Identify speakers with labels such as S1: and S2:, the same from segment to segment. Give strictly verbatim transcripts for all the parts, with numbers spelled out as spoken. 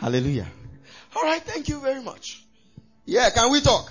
S1: Hallelujah. All right, thank you very much. Yeah, can we talk?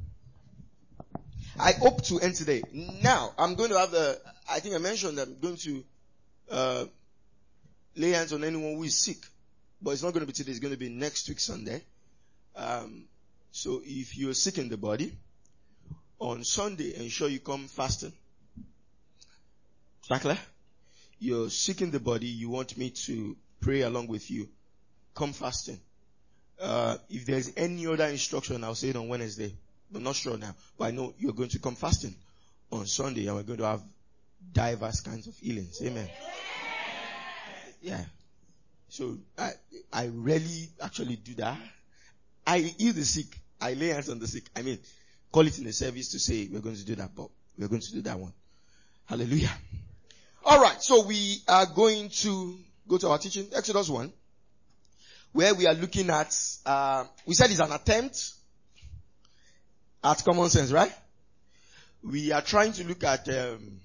S1: I hope to end today. Now, I'm going to have the, I think I mentioned that I'm going to uh, lay hands on anyone who is sick. But it's not going to be today, it's going to be next week Sunday. Um, so if you're sick in the body, on Sunday, ensure you come fasting. Is that clear? You're sick in the body, you want me to pray along with you. Come fasting. Uh, if there's any other instruction, I'll say it on Wednesday. I'm not sure now, but I know you're going to come fasting on Sunday and we're going to have diverse kinds of healings. Amen. Yeah. So I, I rarely actually do that. I heal the sick. I lay hands on the sick. I mean, call it in the service to say we're going to do that, but we're going to do that one. Hallelujah. Alright, so we are going to go to our teaching, Exodus one, where we are looking at, uh, we said it's an attempt at common sense, right? We are trying to look at, um,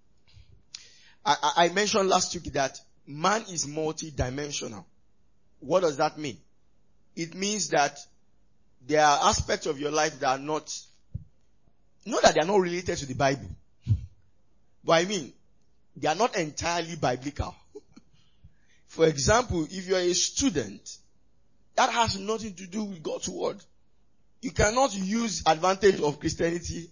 S1: I, I mentioned last week that man is multi-dimensional. What does that mean? It means that there are aspects of your life that are not, not that they are not related to the Bible, but I mean, they are not entirely biblical. For example, if you are a student, that has nothing to do with God's word. You cannot use advantage of Christianity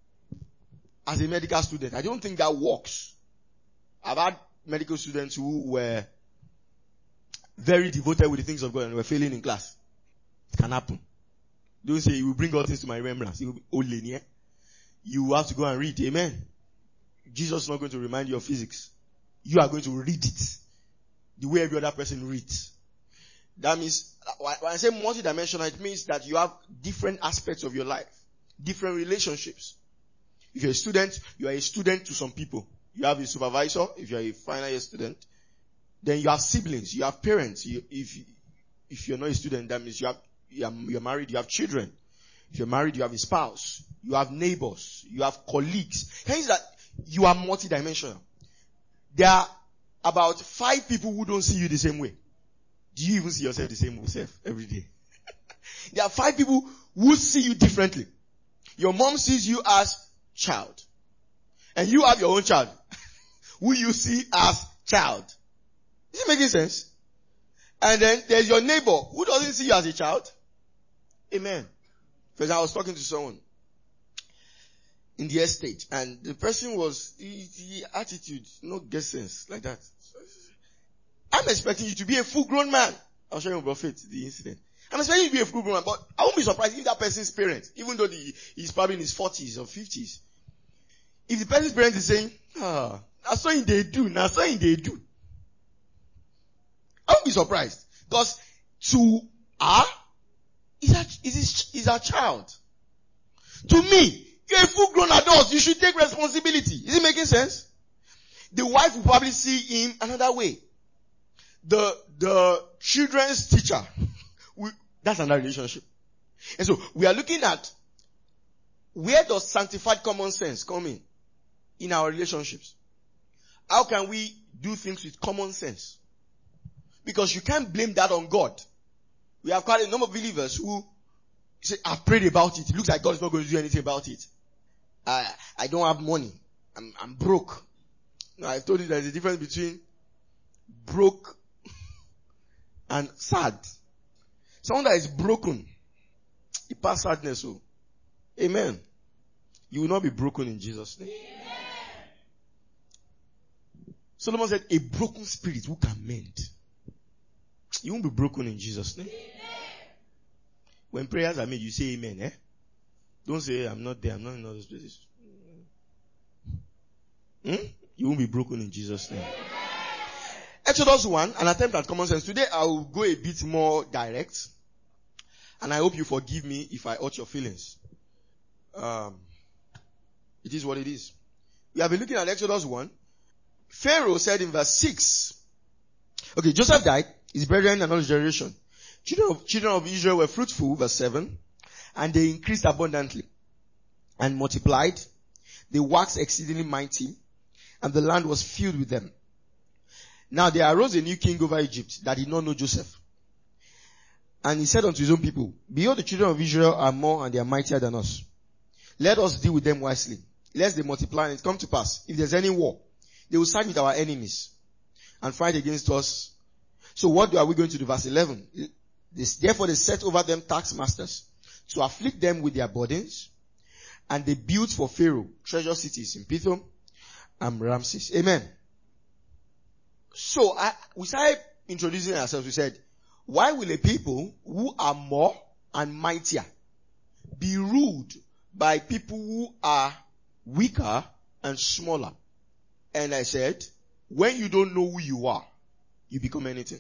S1: as a medical student. I don't think that works. I've had medical students who were very devoted with the things of God and were failing in class. It can happen. Don't say, you will bring all things to my remembrance. You will be old lady, eh? You have to go and read. Amen. Jesus is not going to remind you of physics. You are going to read it the way every other person reads. That means, when I say multidimensional, it means that you have different aspects of your life, different relationships. If you're a student, you are a student to some people. You have a supervisor, if you're a final year student. Then you have siblings, you have parents. You, if, if you're not a student, that means you have, you are, you're married, you have children. If you're married, you have a spouse. You have neighbors. You have colleagues. Hence that you are multidimensional. There are about five people who don't see you the same way. Do you even see yourself the same way yourself every day? There are five people who see you differently. Your mom sees you as child. And you have your own child who you see as child. Is it making sense? And then there's your neighbor who doesn't see you as a child. Amen. Because I was talking to someone in the estate and the person was, the, the attitude, no get sense, like that. I'm expecting you to be a full grown man. I'll show you Prophet, the incident. I'm expecting you to be a full grown man, but I won't be surprised if that person's parent, even though the, he's probably in his forties or fifties, if the person's parent is saying, ah, that's something they do, that's something they do. I won't be surprised. Because to her, is a, is, is a child. To me, you're a full grown adult, you should take responsibility. Is it making sense? The wife will probably see him another way. The, the children's teacher, we, that's another relationship. And so, we are looking at where does sanctified common sense come in? In our relationships. How can we do things with common sense? Because you can't blame that on God. We have quite a number of believers who say, I've prayed about it. It looks like God is not going to do anything about it. I, I don't have money. I'm, I'm broke. No, I've told you there's a difference between broke and sad. Someone that is broken, he passes sadness. So, amen. You will not be broken in Jesus' name. Amen. Solomon said, a broken spirit who can mend. You won't be broken in Jesus' name. Amen. When prayers are made, you say amen, eh? Don't say, I'm not there, I'm not in all those places. Hmm? You won't be broken in Jesus' name. Amen. Exodus one, an attempt at common sense. Today I will go a bit more direct. And I hope you forgive me if I hurt your feelings. Um, it is what it is. We have been looking at Exodus one. Pharaoh said in verse six, okay, Joseph died, his brethren and all his generation. Children of, children of Israel were fruitful, verse seven, and they increased abundantly and multiplied. They waxed exceedingly mighty, and the land was filled with them. Now there arose a new king over Egypt that did not know Joseph. And he said unto his own people, behold, the children of Israel are more and they are mightier than us. Let us deal with them wisely, lest they multiply and it come to pass. If there's any war, they will side with our enemies and fight against us. So what are we going to do? Verse eleven. This, therefore they set over them taskmasters to afflict them with their burdens, and they built for Pharaoh treasure cities in Pithom and Ramses. Amen. So I, we started introducing ourselves. We said, why will a people who are more and mightier be ruled by people who are weaker and smaller? And I said, when you don't know who you are, you become anything.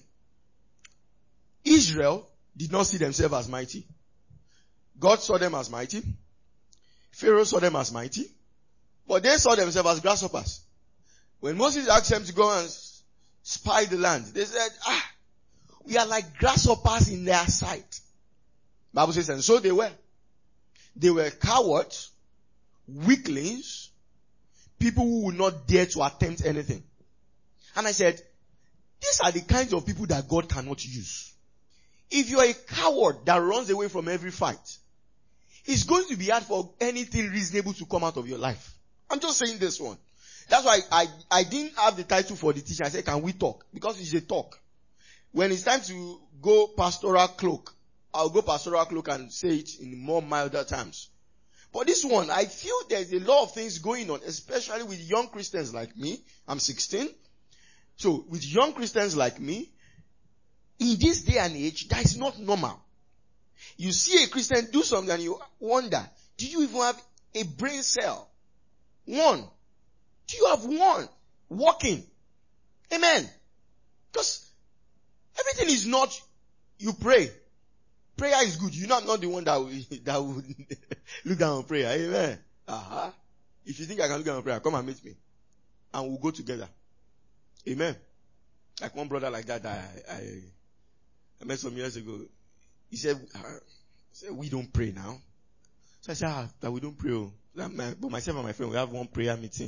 S1: Israel did not see themselves as mighty. God saw them as mighty. Pharaoh saw them as mighty. But they saw themselves as grasshoppers. When Moses asked them to go and spy the land, they said, ah, we are like grasshoppers in their sight. Bible says, and so they were. They were cowards, weaklings, people who would not dare to attempt anything. And I said, these are the kinds of people that God cannot use. If you are a coward that runs away from every fight, it's going to be hard for anything reasonable to come out of your life. I'm just saying this one. That's why I, I, I didn't have the title for the teaching. I said, can we talk? Because it's a talk. When it's time to go pastoral cloak, I'll go pastoral cloak and say it in more milder terms. But this one, I feel there's a lot of things going on, especially with young Christians like me. I'm sixteen. So with young Christians like me, in this day and age, that is not normal. You see a Christian do something and you wonder, do you even have a brain cell? One. Do you have one working? Amen. Because everything is not, you pray. Prayer is good. You're not, not the one that will, that will look down on prayer. Amen. Uh-huh. If you think I can look down on prayer, come and meet me. And we'll go together. Amen. Like one brother like that, that I, I, I met some years ago. He said, uh, he said, we don't pray now. So I said, ah, that we don't pray. Oh. But myself and my friend, we have one prayer meeting.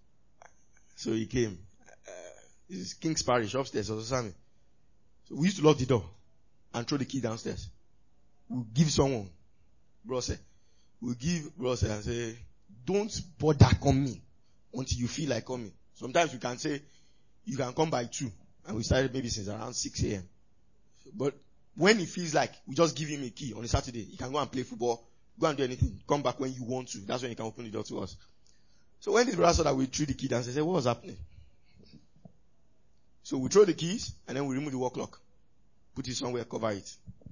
S1: So he came. Uh, this is King's Parish upstairs or something. So we used to lock the door and throw the key downstairs. We'll give someone. Bro say, we'll give bro say and say, don't bother coming until you feel like coming. Sometimes we can say, you can come by two. And we started maybe since around six a.m. But when he feels like, we just give him a key on a Saturday. He can go and play football, go and do anything. Come back when you want to. That's when he can open the door to us. So when this brother saw that we threw the key down, he said, what was happening? So we throw the keys and then we remove the wall clock. Put it somewhere, cover it.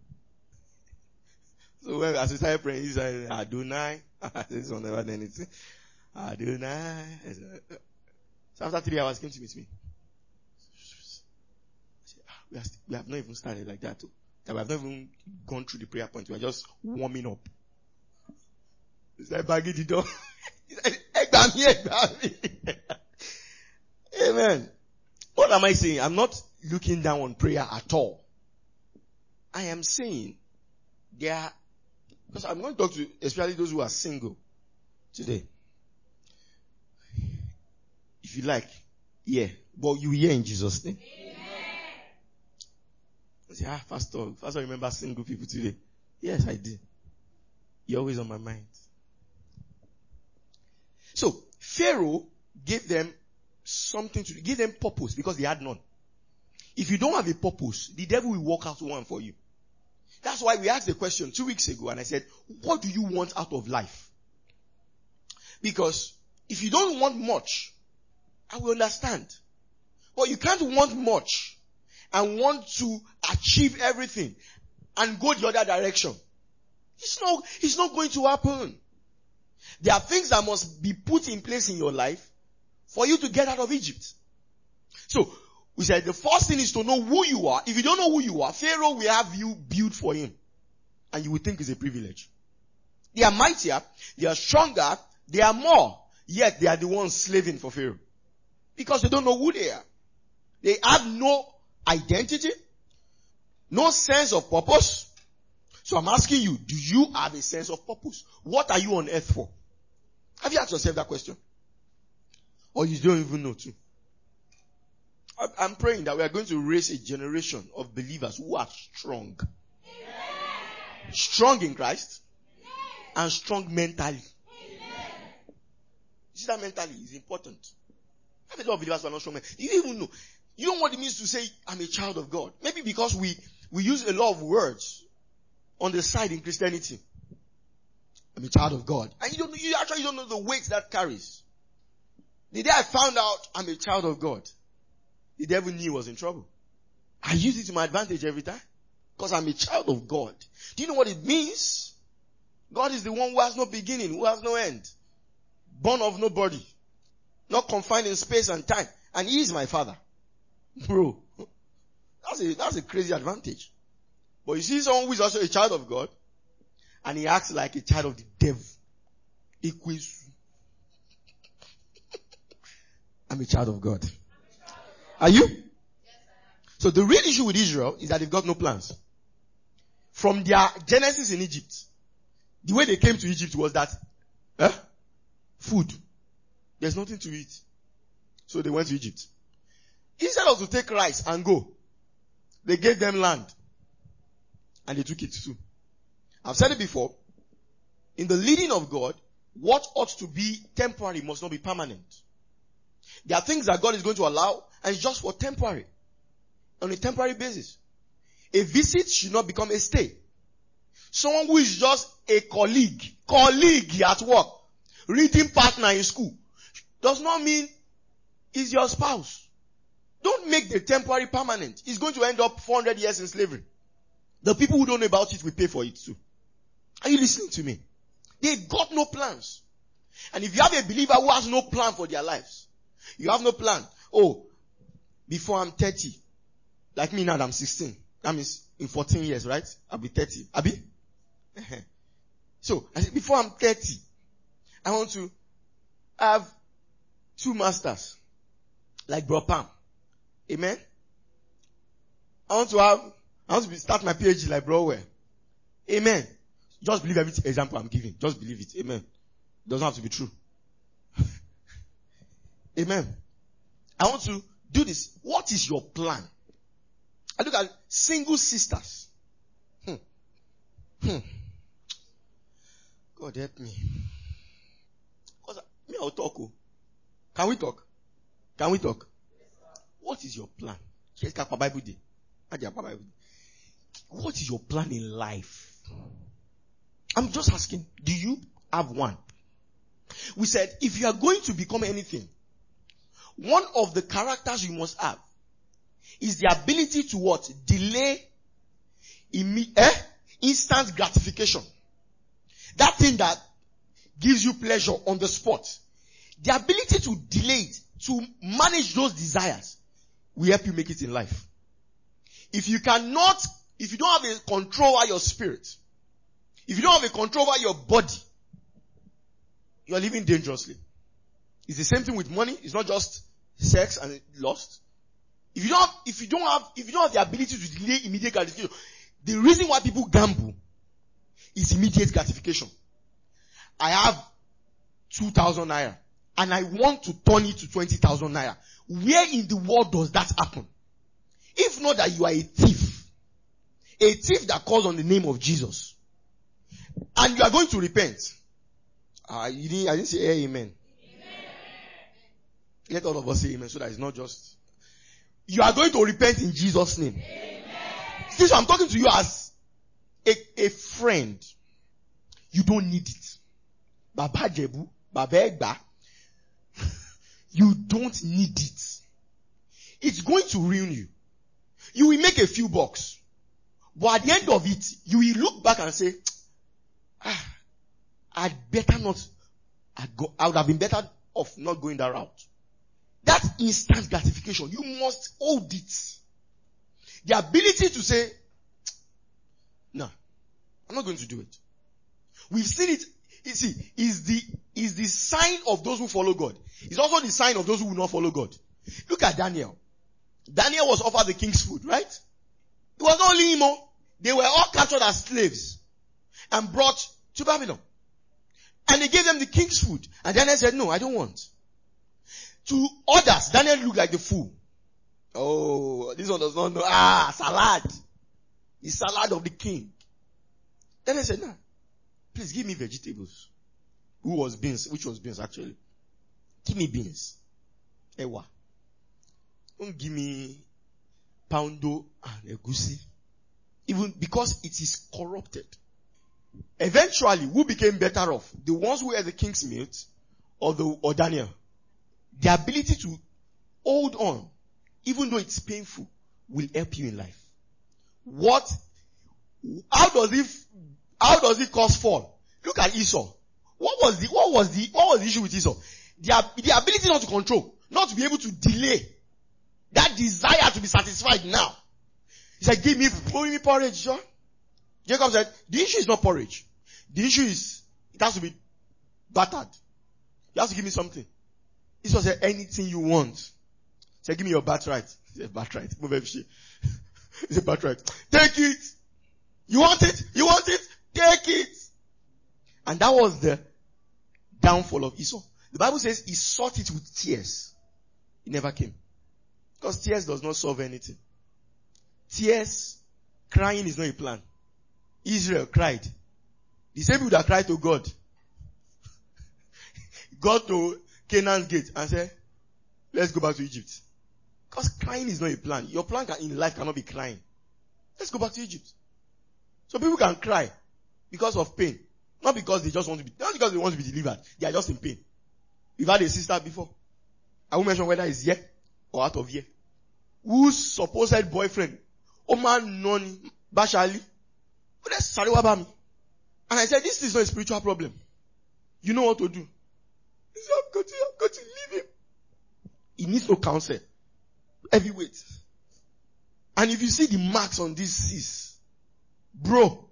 S1: So when, as we started praying, he said, Adonai. This one never done anything. Adonai. So after three hours, he came to meet me. We, are, we have not even started like that. Too. We have not even gone through the prayer point. We are just warming up. He said, bagging the door. He said, Egba me, Egba me. Amen. What am I saying? I'm not looking down on prayer at all. I am saying there are, because I'm going to talk to especially those who are single today. If you like, yeah. But you hear in Jesus' name. I say, ah, Pastor, Pastor, remember single people today? Yes, I did. You're always on my mind. So, Pharaoh gave them something to, give them purpose because they had none. If you don't have a purpose, the devil will work out one for you. That's why we asked the question two weeks ago and I said, what do you want out of life? Because if you don't want much, I will understand. But you can't want much and want to achieve everything and go the other direction. It's not, it's not going to happen. There are things that must be put in place in your life for you to get out of Egypt. So, we said the first thing is to know who you are. If you don't know who you are, Pharaoh will have you build for him. And you will think it's a privilege. They are mightier, they are stronger, they are more. Yet they are the ones slaving for Pharaoh. Because they don't know who they are. They have no identity, no sense of purpose. So I'm asking you, do you have a sense of purpose? What are you on earth for? Have you asked yourself that question? Or you don't even know too? I'm praying that we are going to raise a generation of believers who are strong. Strong in Christ. And strong mentally. You see that mentally is important. I have a lot of believers who are not strong men. You even know. You know what it means to say, I'm a child of God. Maybe because we, we use a lot of words on the side in Christianity. I'm a child of God. And you don't, you actually don't know the weight that carries. The day I found out I'm a child of God, the devil knew he was in trouble. I use it to my advantage every time. Because I'm a child of God. Do you know what it means? God is the one who has no beginning, who has no end. Born of nobody. Not confined in space and time. And he is my father. Bro. That's a, that's a crazy advantage. But you see someone who is also a child of God, and he acts like a child of the devil. Equals. I'm a child of God. Are you? So the real issue with Israel is that they've got no plans. From their genesis in Egypt, the way they came to Egypt was that, eh? Food. There's nothing to eat. So they went to Egypt. Instead of to take rice and go, they gave them land. And they took it too. I've said it before. In the leading of God, what ought to be temporary must not be permanent. There are things that God is going to allow, and it's just for temporary. On a temporary basis. A visit should not become a stay. Someone who is just a colleague, colleague at work, reading partner in school, does not mean is your spouse. Don't make the temporary permanent. It's going to end up four hundred years in slavery. The people who don't know about it will pay for it too. Are you listening to me? They got no plans. And if you have a believer who has no plan for their lives, you have no plan. Oh, before I'm thirty, like me now, I'm sixteen. That means in fourteen years, right? I'll be thirty. Abi? So, I said, before I'm thirty, I want to have two masters. Like Bro Pam. Amen? I want to have, I want to be, start my PhD like Bro Well. Amen. Just believe every example I'm giving. Just believe it. Amen. It doesn't have to be true. Amen. I want to do this. What is your plan? I look at single sisters. Hmm. Hmm. God help me. Because me, I'll talk. Oh. Can we talk? Can we talk? What is your plan? What is your plan in life? I'm just asking, do you have one? We said, if you are going to become anything, one of the characters you must have is the ability to what? Delay imme- eh? instant gratification. That thing that gives you pleasure on the spot. The ability to delay it, to manage those desires, will help you make it in life. If you cannot, if you don't have a control over your spirit, if you don't have a control over your body, you are living dangerously. It's the same thing with money. It's not just sex and lust. If you don't have, if you don't have, if you don't have the ability to delay immediate gratification, the reason why people gamble is immediate gratification. I have two thousand naira and I want to turn it to twenty thousand naira. Where in the world does that happen? If not that you are a thief, a thief that calls on the name of Jesus, and you are going to repent. Uh, you didn't, I didn't say amen. Amen. Let all of us say amen so that it's not just. You are going to repent in Jesus' name. Amen. See, so I'm talking to you as a, a friend. You don't need it. Baba Jebu, Baba Egba. You don't need it. It's going to ruin you. You will make a few bucks. But at the end of it, you will look back and say, ah, I'd better not, I'd go, I would have been better off not going that route. That instant gratification, you must hold it. The ability to say, no, I'm not going to do it. We've seen it, you see, is the, is the sign of those who follow God. It's also the sign of those who will not follow God. Look at Daniel. Daniel was offered the king's food, right? It was not only him. They were all captured as slaves and brought to Babylon. And they gave them the king's food. And Daniel said, no, I don't want. To others, Daniel looked like the fool. Oh, this one does not know. Ah, salad. the salad of the king. Then I said, nah, please give me vegetables. Who was beans? Which was beans actually? Give me beans. Ewa. Don't give me poundo and egusi. Even because it is corrupted. Eventually, who became better off? The ones who ate the king's meat or the or Daniel? The ability to hold on, even though it's painful, will help you in life. What? How does it? How does it cause fall? Look at Esau. What was the? What was the? What was the issue with Esau? The, the ability not to control, not to be able to delay that desire to be satisfied now. He said, "Give me, give me porridge, John." Jacob said, "The issue is not porridge. The issue is it has to be battered. You have to give me something." Esau said, "Anything you want." He said, "Give me your birthright." He said, "Birthright." He said, "Birthright. Take it. You want it? You want it? Take it." And that was the downfall of Esau. The Bible says he sought it with tears. It never came. Because tears does not solve anything. Tears, crying is not a plan. Israel cried. The same people that cried to God got to Canaan's gate and said, "Let's go back to Egypt." Because crying is not a plan. Your plan can, in life cannot be crying. Let's go back to Egypt. So people can cry because of pain. Not because they just want to be, not because they want to be delivered. They are just in pain. We've had a sister before. I won't mention whether it's here or out of here. Whose supposed boyfriend, Oman Noni Bashali, and I said, "This is not a spiritual problem. You know what to do." He said, "I've got to, I've got to leave him." He needs no counsel. Heavyweight. And if you see the marks on this cyst, bro,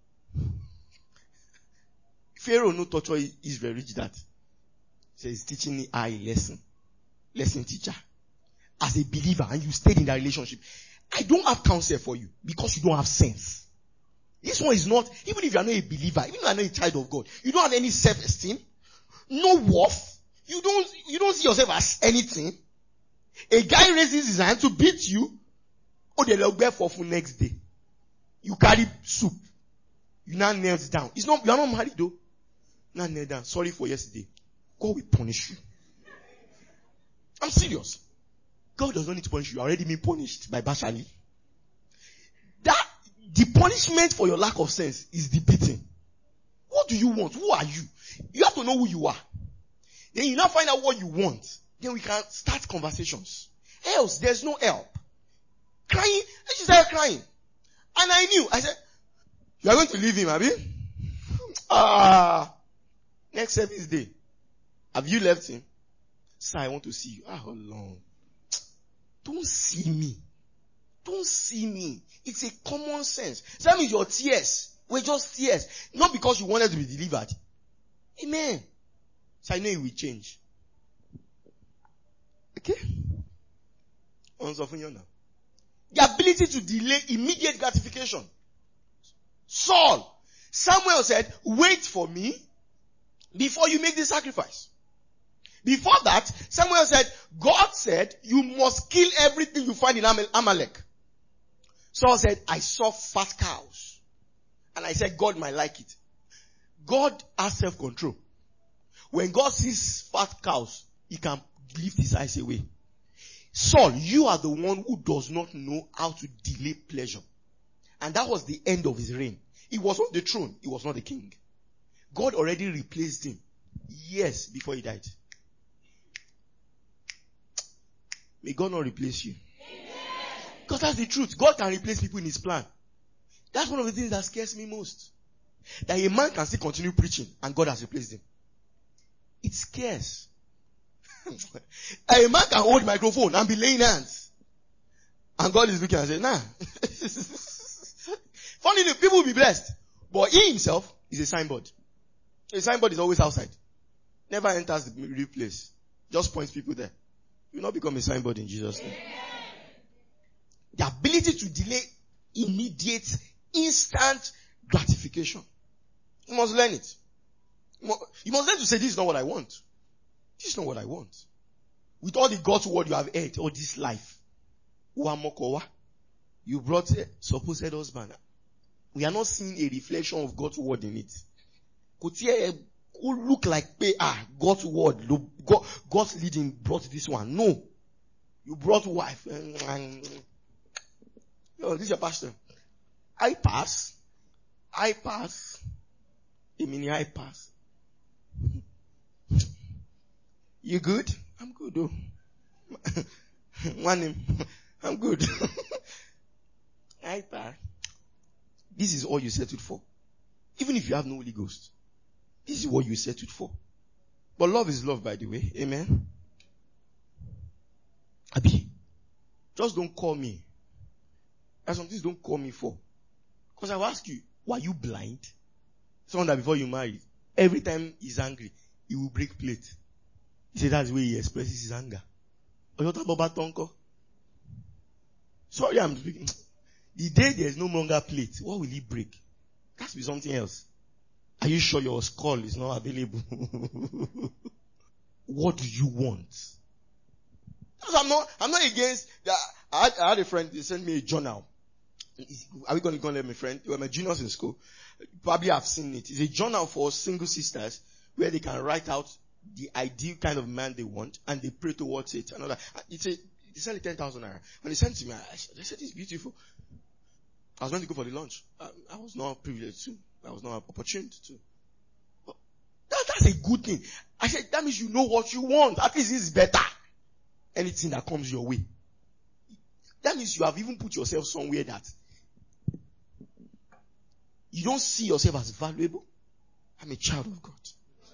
S1: Pharaoh no torture Israel reach that. So he's teaching the I lesson. Lesson teacher. As a believer, and you stayed in that relationship. I don't have counsel for you because you don't have sense. This one is not, even if you are not a believer, even if you are not a child of God, you don't have any self-esteem, no worth, you don't, you don't see yourself as anything. A guy raises his hand to beat you, or they will bear for food next day. You carry soup. You now kneel down. It's not, you are not married though. Now kneel down. Sorry for yesterday. God will punish you. I'm serious. God does not need to punish you. You are already been punished by Bashali. That, the punishment for your lack of sense is the beating. What do you want? Who are you? You have to know who you are. Then you now find out what you want. Then we can start conversations. Else, there's no help. Crying. And she started crying. And I knew. I said, "You are going to leave him, Abi?" Ah. Next service day. "Have you left him?" "Sir, I want to see you." "Ah, how long?" Don't see me. Don't see me. It's a common sense. That means your tears were just tears. Not because you wanted to be delivered. Amen. So I know it will change. Okay? On now. The ability to delay immediate gratification. Saul. Samuel said, "Wait for me before you make the sacrifice." Before that, Samuel said, God said, "You must kill everything you find in Amalek." Saul said, "I saw fat cows. And I said, God might like it." God has self-control. When God sees fat cows, he can lift his eyes away. Saul, you are the one who does not know how to delay pleasure. And that was the end of his reign. He was on the throne. He was not the king. God already replaced him years before he died. May God not replace you. Because that's the truth. God can replace people in his plan. That's one of the things that scares me most. That a man can still continue preaching and God has replaced him. It scares. A man can hold microphone and be laying hands. And God is looking and saying, "Nah." Funny, people will be blessed. But he himself is a signboard. A signboard is always outside. Never enters the real place. Just points people there. You will not become a signboard in Jesus' name. The ability to delay immediate, instant gratification. You must learn it. You must learn to say, "This is not what I want. This is not what I want." With all the God's word you have heard all this life, you You brought a supposed husband. We are not seeing a reflection of God's word in it. Could who look like ah God's word, God, God's leading brought this one. No, you brought wife. Oh, this is your pastor. I pass. I pass. I mean, I pass. You good? I'm good. Oh, one name. I'm good. I pass. This is all you settled for. Even if you have no Holy Ghost, this is what you settled for. But love is love, by the way. Amen. Abi, just don't call me. There's some things don't call me for. Because I will ask you, were you blind? Someone that before you married, every time he's angry, he will break plate. He said that's the way he expresses his anger. Sorry, I'm speaking. The day there's no longer plate, what will he break? It has to be something else. Are you sure your skull is not available? What do you want? I'm not, I'm not against that. I had, I had a friend, they sent me a journal. Are we going to go and let my friend? They were my juniors in school. Probably have seen it. It's a journal for single sisters where they can write out the ideal kind of man they want and they pray towards it. And all that. It's a, they sell it ten thousand naira. When they sent it to me, I, they said it's beautiful. I was going to go for the lunch. I, I was not privileged to. I was not opportune to. But that, that's a good thing. I said, that means you know what you want. At least it's better. Anything that comes your way. That means you have even put yourself somewhere that you don't see yourself as valuable. I'm a child of God.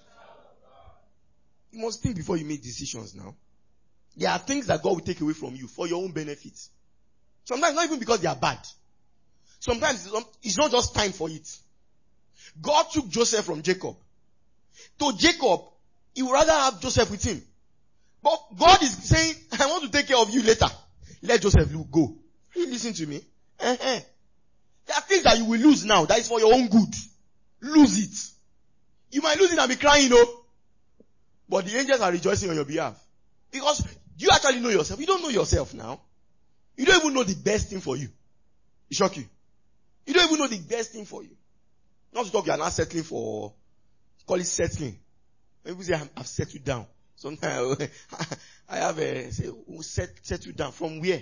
S1: You must think before you make decisions now. There are things that God will take away from you for your own benefit. Sometimes not even because they are bad. Sometimes it's not just time for it. God took Joseph from Jacob. To Jacob, he would rather have Joseph with him. But God is saying, I want to take care of you later. Let Joseph go. You listen to me. Uh-huh. There are things that you will lose now. That is for your own good. Lose it. You might lose it and be crying, you know. But the angels are rejoicing on your behalf. Because you actually know yourself. You don't know yourself now. You don't even know the best thing for you. It shock you. You don't even know the best thing for you. Not to talk you are not settling for, call it settling. When people say I've settled down. Sometimes I have a, say, set, settled down. From where?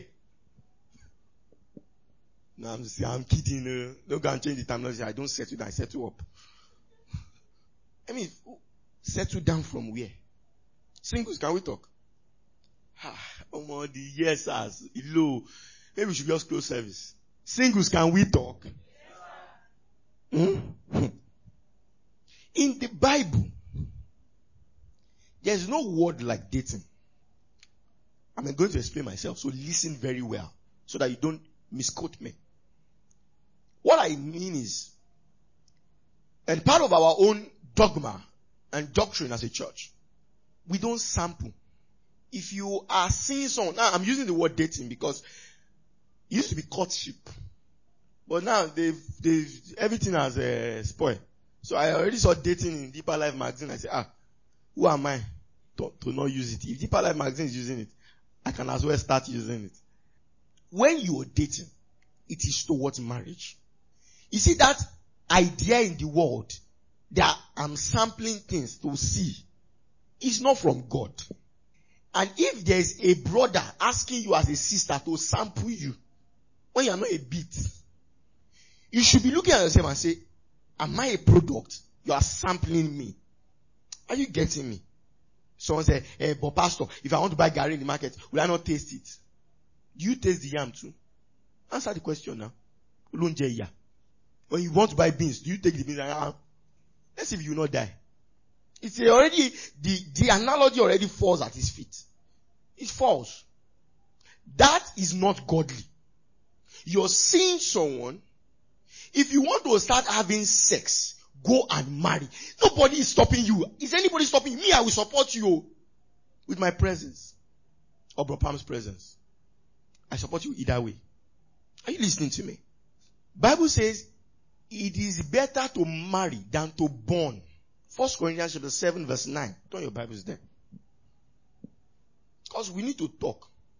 S1: No, I'm just, I'm kidding. Uh, don't go and change the terminology. I don't settle down. I settle up. I mean, settle down from where? Singles, can we talk? Ah, oh, the yes, as low. Maybe we should just close service. Singles, can we talk? Hmm? In the Bible, there's no word like dating. I'm going to explain myself, so listen very well, so that you don't misquote me. What I mean is, and part of our own dogma and doctrine as a church, we don't sample. If you are seeing someone, now I'm using the word dating because it used to be courtship. But now they've, they've, everything has uh, spoiled. So I already saw dating in Deeper Life magazine. I said, ah, who am I to, to not use it? If Deeper Life magazine is using it, I can as well start using it. When you are dating, it is towards marriage. You see that idea in the world that I'm sampling things to see is not from God. And if there is a brother asking you as a sister to sample you, when you are not a bit, you should be looking at yourself and say, am I a product? You are sampling me. Are you getting me? Someone said, eh, but pastor, if I want to buy Gary in the market, will I not taste it? Do you taste the yam too? Answer the question now. When you want to buy beans, do you take the beans and ah, let's see if you will not die. It's already, the, the analogy already falls at his feet. It falls. That is not godly. You're seeing someone, if you want to start having sex, go and marry. Nobody is stopping you. Is anybody stopping me? I will support you with my presence. Or Bro Pam's presence. I support you either way. Are you listening to me? Bible says, it is better to marry than to born. First Corinthians chapter seven verse nine. Turn your Bibles there. Because we need to talk.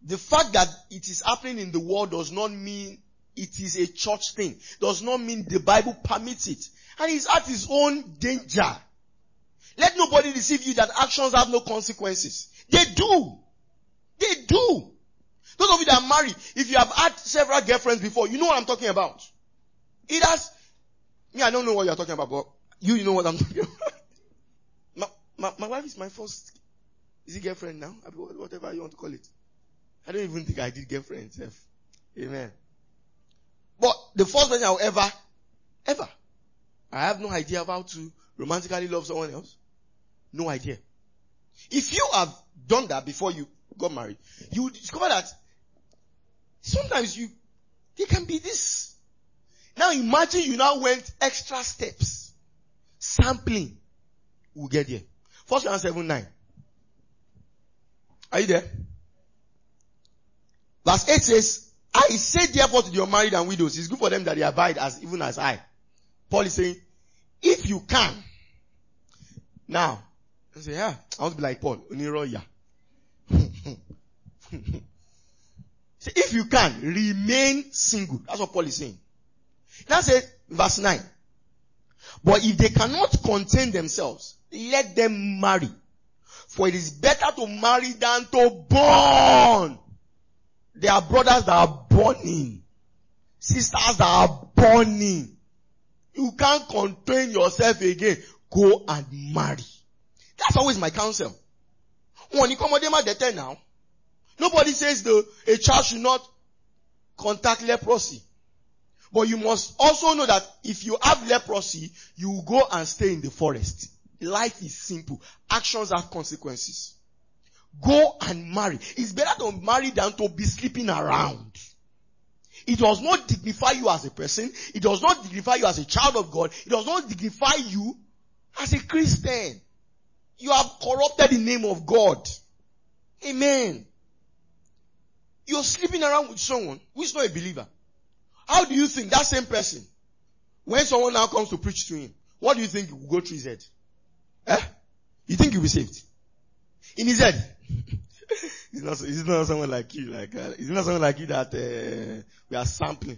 S1: The fact that it is happening in the world does not mean it is a church thing. Does not mean the Bible permits it. And he's at his own danger. Let nobody deceive you that actions have no consequences. They do. They do. Those of you that are married, if you have had several girlfriends before, you know what I'm talking about. It has, me, I don't know what you're talking about, but you, you know what I'm talking about. my, my, my wife is my first, is it girlfriend now? Whatever you want to call it. I don't even think I did girlfriend itself. Amen. But the first person I'll ever, ever, I have no idea of how to romantically love someone else. No idea. If you have done that before you got married, you would discover that sometimes you, there can be this. Now imagine you now went extra steps. Sampling. We'll get there. First Corinthians seven nine. Are you there? Verse eight says, I say therefore to the unmarried and widows, it's good for them that they abide as even as I. Paul is saying, if you can. Now, I say, yeah, I want to be like Paul. Uniroya. So if you can, remain single. That's what Paul is saying. Now says, verse nine. But if they cannot contain themselves, let them marry. For it is better to marry than to burn. There are brothers that are burning. Sisters that are burning. You can't contain yourself again. Go and marry. That's always my counsel. When you come on now, nobody says the, a child should not contact leprosy. But you must also know that if you have leprosy, you will go and stay in the forest. Life is simple. Actions have consequences. Go and marry. It's better to marry than to be sleeping around. It does not dignify you as a person. It does not dignify you as a child of God. It does not dignify you as a Christian. You have corrupted the name of God. Amen. You're sleeping around with someone who is not a believer. How do you think that same person, when someone now comes to preach to him, what do you think will go through his head? Eh? You think you'll be saved? In his head. It's not, it's not someone like you, like, uh, it's not someone like you that, uh, we are sampling.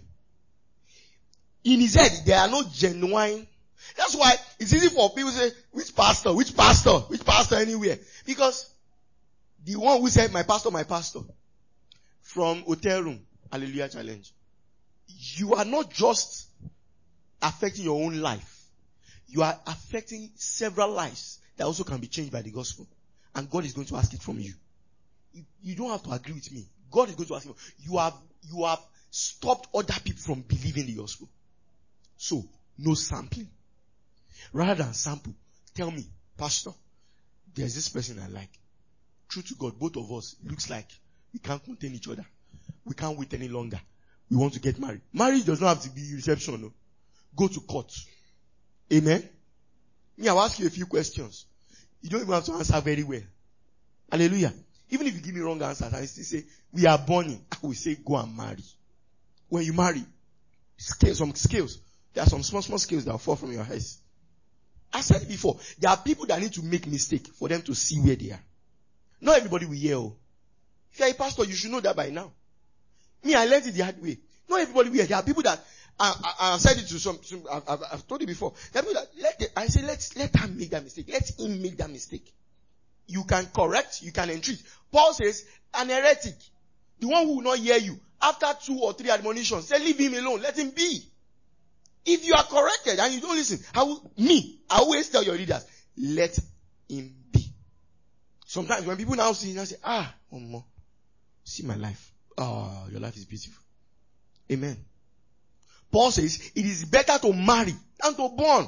S1: In his head, there are no genuine. That's why it's easy for people to say, which pastor, which pastor, which pastor anywhere. Because the one who said, my pastor, my pastor, from hotel room, Hallelujah Challenge, you are not just affecting your own life. You are affecting several lives that also can be changed by the gospel. And God is going to ask it from you. You, you don't have to agree with me. God is going to ask you. You have, you have stopped other people from believing the gospel. So, no sampling. Rather than sample, tell me, Pastor, there's this person I like. True to God, both of us, it looks like we can't contain each other. We can't wait any longer. We want to get married. Marriage does not have to be reception. No. Go to court. Amen? Me, I'll ask you a few questions. You don't even have to answer very well. Hallelujah. Even if you give me wrong answers, I still say, we are burning. I will say, go and marry. When you marry, scale, some skills. There are some small, small skills that will fall from your heads. I said it before. There are people that need to make mistake for them to see where they are. Not everybody will hear. Oh. If you're a pastor, you should know that by now. Me, I learned it the hard way. Not everybody will hear. There are people that, I, I, I've said it to some, some I've, I've, I've told you before. There are people that, let the, I say, let's, let her make that mistake. Let him make that mistake. You can correct, you can entreat. Paul says, an heretic, the one who will not hear you, after two or three admonitions, say, leave him alone, let him be. If you are corrected and you don't listen, I will, me, I always tell your leaders, let him be. Sometimes when people now see you, I say, ah, one more. See my life. Ah, oh, your life is beautiful. Amen. Paul says, it is better to marry than to born.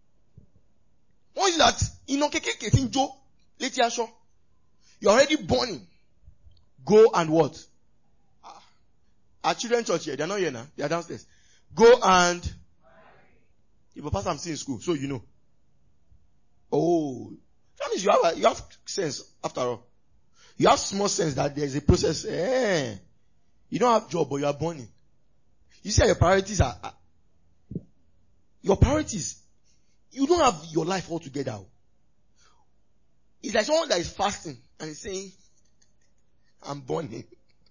S1: What is that? You're already born. Go and what? Our children church here, they're not here now. They are downstairs. Go and, if a pastor I'm still in school, so you know. Oh, that means you have, you have sense after all. You have small sense that there's a process. Eh, you don't have job, but you are born in. You see how your priorities are, are. Your priorities. You don't have your life all together. It's like someone that is fasting and is saying, I'm born in.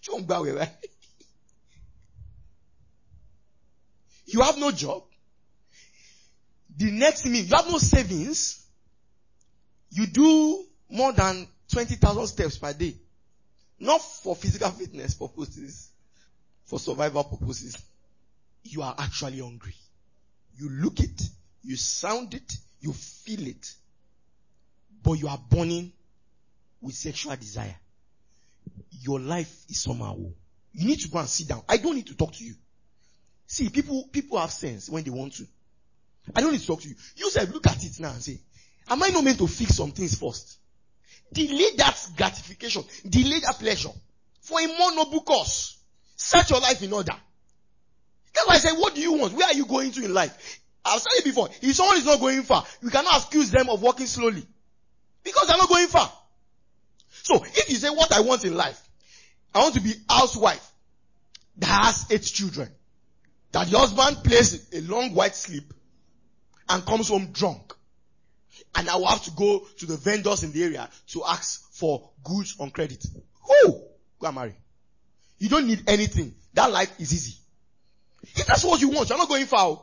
S1: You have no job. The next minute, you have no savings. You do more than twenty thousand steps per day. Not for physical fitness purposes, for survival purposes. You are actually hungry. You look it, you sound it, you feel it. But you are burning with sexual desire. Your life is somehow. You need to go and sit down. I don't need to talk to you. See, people, people have sense when they want to. I don't need to talk to you. You said, look at it now and say, am I not meant to fix some things first? Delay that gratification. Delay that pleasure. For a more noble cause. Set your life in order. That's why I said, what do you want? Where are you going to in life? I've said it before. If someone is not going far, you cannot accuse them of walking slowly. Because they're not going far. So, if you say what I want in life, I want to be housewife that has eight children. That the husband plays a long white sleep and comes home drunk. And I will have to go to the vendors in the area to ask for goods on credit. Who? Go and marry. You don't need anything. That life is easy. If that's what you want, you're not going far.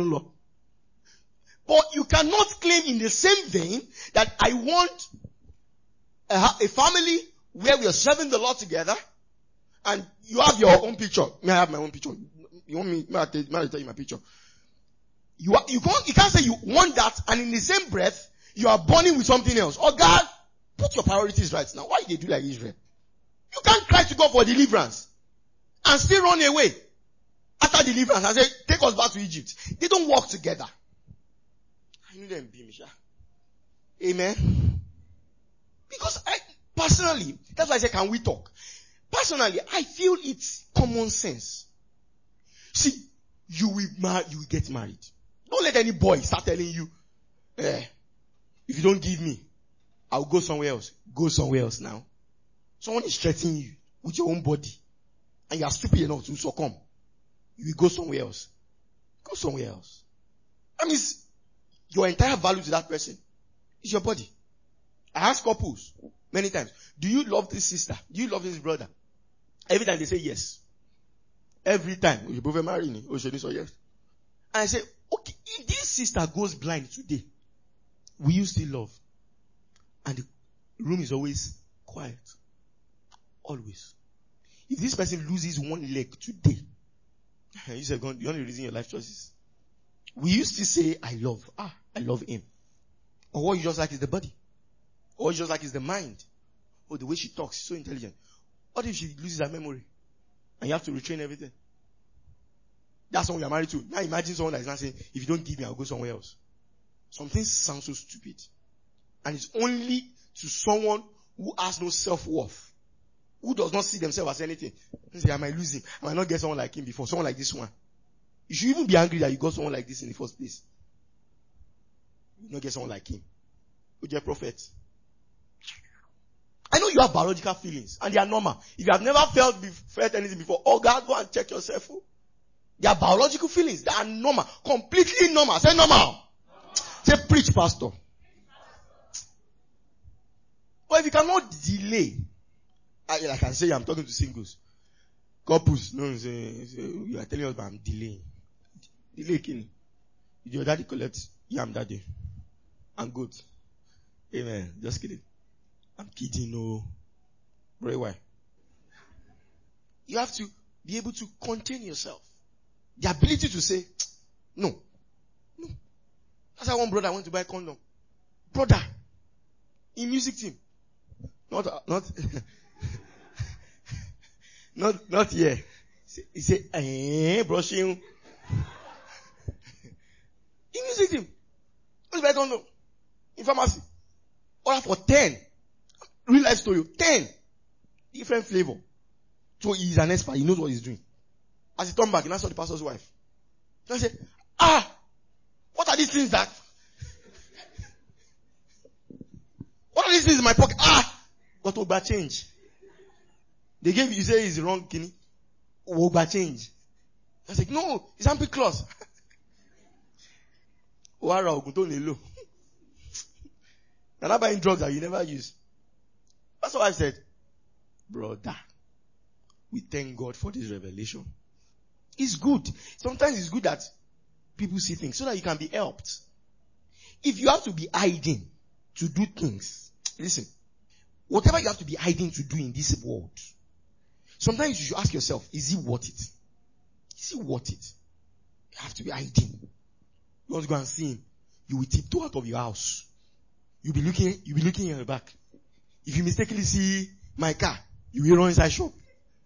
S1: But you cannot claim in the same vein that I want a, a family where we are serving the Lord together and you have your own picture. May I have my own picture? You want me, may I tell, may I tell you my picture? You are, you can't, you can't say you want that and in the same breath, you are burning with something else. Oh God, put your priorities right now. Why did they do like Israel? You can't cry to God for deliverance and still run away after deliverance and say, take us back to Egypt. They don't work together. I knew them be Misha. Amen. Because I, personally, that's why I say, can we talk? Personally, I feel it's common sense. See, you will marry, you will get married. Don't let any boy start telling you, eh, if you don't give me, I'll go somewhere else. Go somewhere else now. Someone is threatening you with your own body. And you are stupid enough to succumb. You will go somewhere else. Go somewhere else. That means your entire value to that person is your body. I ask couples many times, do you love this sister? Do you love this brother? Every time they say yes. Every time. You both marry me. Oh, so yes. And I say, okay, if this sister goes blind today, will you still love? And the room is always quiet. Always. If this person loses one leg today, you say, the only reason your life choices. Will you still say, I love? Ah, I love him. Or what you just like is the body. Or you just like is the mind. Or the way she talks, she's so intelligent. What if she loses her memory? And you have to retrain everything. That's someone you're married to. Now imagine someone that is not saying, if you don't give me, I'll go somewhere else. Something sounds so stupid. And it's only to someone who has no self-worth. Who does not see themselves as anything. They say, I might lose him. I might not get someone like him before. Someone like this one. You should even be angry that you got someone like this in the first place. You not get someone like him. Who's your prophet? I know you have biological feelings and they are normal. If you have never felt, felt anything before, oh God, go and check yourself. They are biological feelings. They are normal. Completely normal. Say normal. normal. Say preach, pastor. But if you cannot delay, I, like I say, I'm talking to singles. Couples, no, say, say, you are telling us, but I'm delaying. Delay killing. Did your daddy collect yam that day? I'm good. Amen. Just kidding. I'm kidding, no. Very well. You have to be able to contain yourself. The ability to say, no. No. That's how one brother went to buy condom. Brother. In music team. Not, not, not, not here. He said, eh, brushing. In music team. What's buy condom? In pharmacy. Order for ten. Real life story. Ten. Different flavor. So he's an expert. He knows what he's doing. As he turned back, he now saw the pastor's wife. So I said, ah, what are these things that? What are these things in my pocket? Ah, got Ogba change. They gave you, you say it's wrong, Kini. Ogba change. I said, no, it's ampiclox. Wara ogunto low. You're not buying drugs that you never use. That's what I said. Brother, We thank God for this revelation. It's good. Sometimes it's good that people see things so that you can be helped. If you have to be hiding to do things, listen, whatever you have to be hiding to do in this world, sometimes you should ask yourself, is it worth it? Is it worth it? You have to be hiding. You want to go and see him, you will tiptoe out of your house. You'll be looking, you'll be looking in the back. If you mistakenly see my car, you will run inside shop.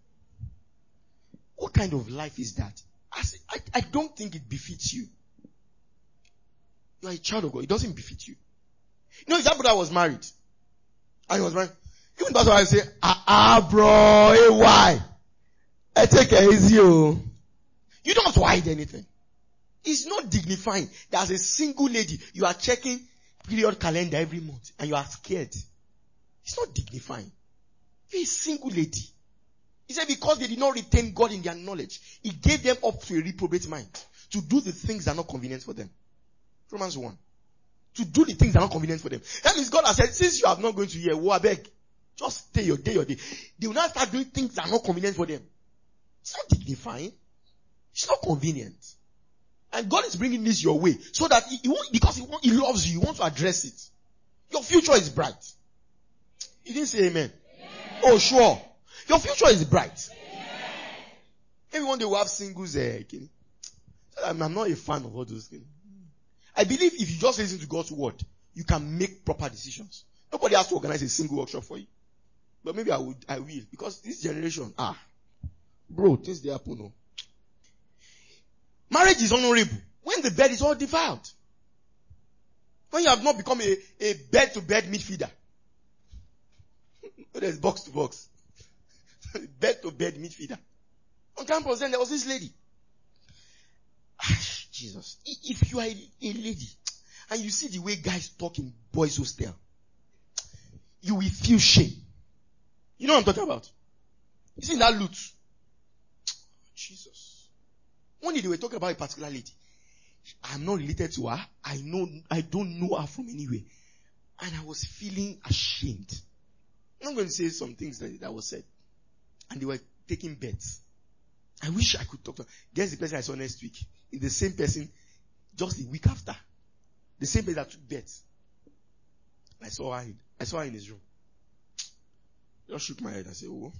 S1: What kind of life is that? I, I, I don't think it befits you. You are a child of God. It doesn't befit you. You know, his brother was married. And he was married. Even that's why I say, ah, ah, bro, hey, why? I take it easy, oh. You don't have to hide anything. It's not dignifying. There's a single lady. You are checking period calendar every month and you are scared. It's not dignifying. You're a single lady. He said because they did not retain God in their knowledge, He gave them up to a reprobate mind to do the things that are not convenient for them. Romans one. To do the things that are not convenient for them. That means God has said, since you are not going to hear, oh, I beg, just stay your day, your day. They will not start doing things that are not convenient for them. It's not dignifying. It's not convenient. And God is bringing this your way so that He, he won't, because he, won't, he loves you, He wants to address it. Your future is bright. You didn't say amen. Amen. Oh, sure. Your future is bright. Amen. Maybe one day we'll have singles. Uh, okay. I'm, I'm not a fan of all those things. I believe if you just listen to God's word, you can make proper decisions. Nobody has to organize a single workshop for you. But maybe I would, I will. Because this generation, ah, bro, things they happen. No. Marriage is honorable when the bed is all defiled. When you have not become a, a bed-to-bed meat feeder. There's box to box. Bed-to-bed meat feeder. On campus, then there was this lady. Jesus. If you are a, a lady and you see the way guys talk in boys' hostel, you will feel shame. You know what I'm talking about? You see that loot. Jesus. One day they were talking about a particular lady. I'm not related to her. I know, I don't know her from anywhere. And I was feeling ashamed. I'm not going to say some things that, that was said. And they were taking bets. I wish I could talk to her. Guess the person I saw next week is the same person just a week after. The same person that took bets. I saw her in, I saw her in his room. Just shook my head and said, oh.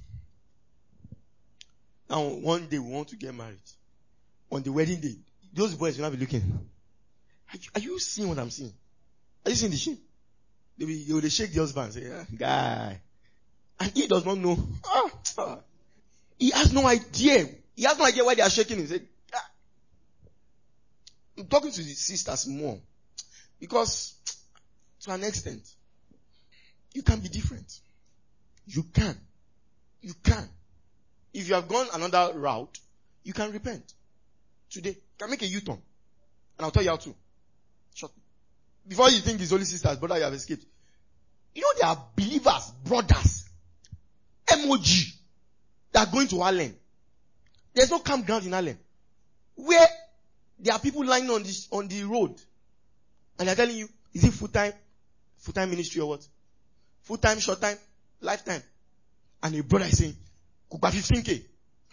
S1: Now one day we want to get married. On the wedding day, those boys will not be looking. Are you, are you seeing what I'm seeing? Are you seeing the shame? They will, they will shake the husband and say, ah, guy. And he does not know. Ah, ah. He has no idea. He has no idea why they are shaking him. He said, ah. I'm talking to the sisters more. Because, to an extent, you can be different. You can. You can. If you have gone another route, you can repent. Today, you can make a U-turn. And I'll tell you how to. Short. Before you think it's only sisters, brother, you have escaped. You know there are believers, brothers, M O G, that are going to Harlem. There's no campground in Harlem. Where there are people lying on this, on the road. And they're telling you, is it full-time, full-time ministry or what? Full-time, short-time, lifetime. And a brother is saying, Kuba fifteen K.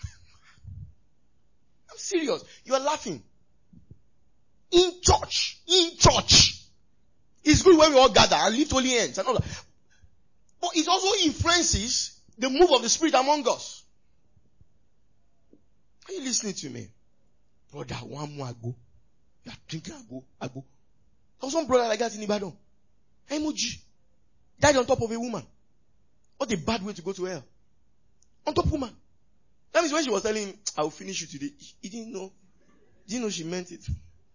S1: I'm serious. You are laughing. In church. In church. It's good when we all gather and lift holy hands and all that. But it also influences the move of the Spirit among us. Are you listening to me? Brother, one more ago. You are drinking ago, ago. There was one brother like that in Ibadan. Emoji. Died on top of a woman. What a bad way to go to hell. On top of woman. That means when she was telling him, I will finish you today, he didn't know. He didn't know she meant it.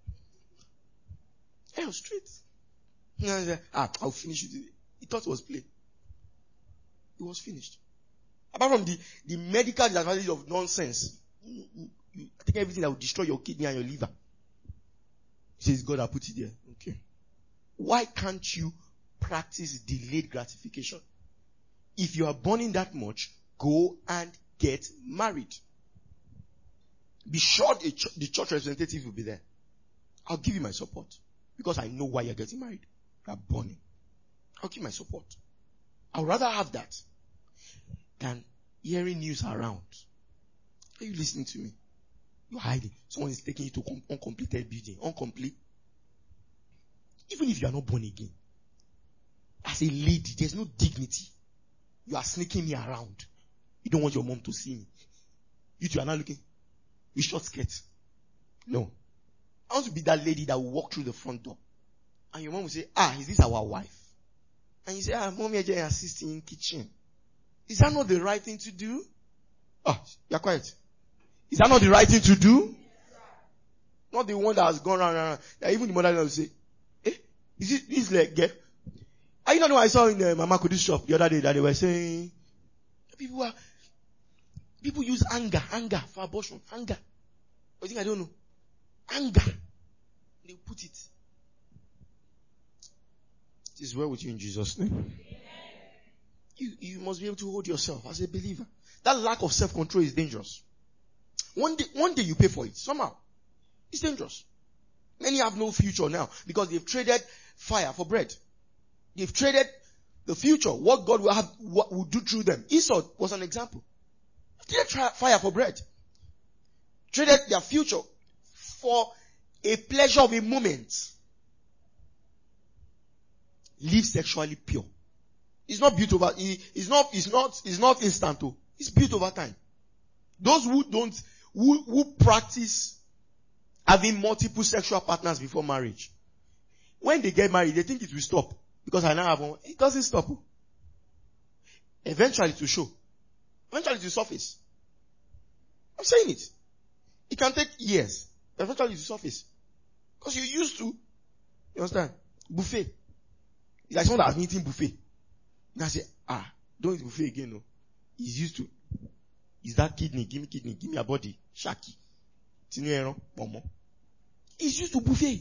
S1: Hell straight. Ah, I'll finish you today. He thought it was play. It was finished. Apart from the, the medical disadvantage of nonsense, you, you, you take everything that will destroy your kidney and your liver. He says, God, I put it there. Okay. Why can't you practice delayed gratification? If you are burning that much, go and get married. Be sure the church, the church representative will be there. I'll give you my support. Because I know why you're getting married. You're burning. I'll give my support. I'd rather have that than hearing news around. Are you listening to me? You're hiding. Someone is taking you to com- uncompleted building. Incomplete. Even if you are not born again. As a lady, there's no dignity. You are sneaking me around. You don't want your mom to see me. You two are not looking with short skirts. No. I want to be that lady that will walk through the front door. And your mom will say, ah, is this our wife? And you say, ah, mommy, I'm assisting in kitchen. Is that not the right thing to do? Ah, you're quiet. Is that not the right thing to do? Not the one that has gone around, around. That even the mother will say, eh, is it this like girl? I know what I saw in the Mama Kudi's shop the other day that they were saying, people are, people use anger, anger for abortion, anger. I think I don't know. Anger. They put it. It is well with you in Jesus' name. You, you must be able to hold yourself as a believer. That lack of self-control is dangerous. One day, one day you pay for it. Somehow. It's dangerous. Many have no future now because they've traded fire for bread. They've traded the future, what God will have, what will do through them. Esau was an example. Traded fire for bread. Traded their future for a pleasure of a moment. Live sexually pure. It's not built over, it's not, it's not, it's not instant. It's built over time. Those who don't, who, who practice having multiple sexual partners before marriage, when they get married, they think it will stop. Because I now have one. It doesn't stop. Eventually it will show. Eventually it will surface. I'm saying it. It can take years. Eventually it will surface. Because you're used to, you understand? Buffet. It's like someone that has been eating buffet. Now say, ah, don't eat buffet again, no. He's used to. Is that kidney? Give me kidney. Give me a body. Shaki. Tinu Momo. He's used to buffet.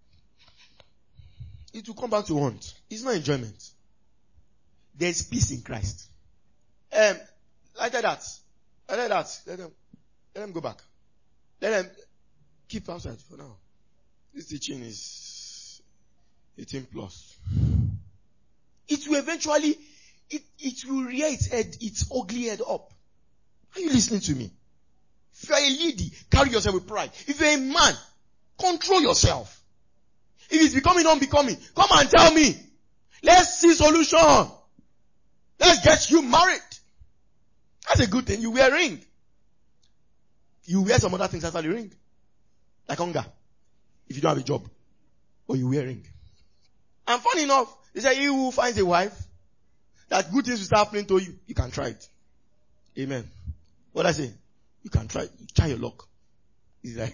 S1: It will come back to want. It's not enjoyment. There's peace in Christ. Um, like that. Like that. Let them, let them go back. Let them keep outside for now. This teaching is eighteen plus. It will eventually, it, it will rear its head, its ugly head up. Are you listening to me? If you are a lady, carry yourself with pride. If you're a man, control yourself. If it's becoming unbecoming, come and tell me. Let's see solution. Let's get you married. That's a good thing. You wear a ring. You wear some other things after the ring. Like hunger. If you don't have a job. Or you wear a ring. And funny enough, they say he who finds a wife, that good things will start happening to you. You can try it. Amen. What I say? You can try it. Try your luck. It's like,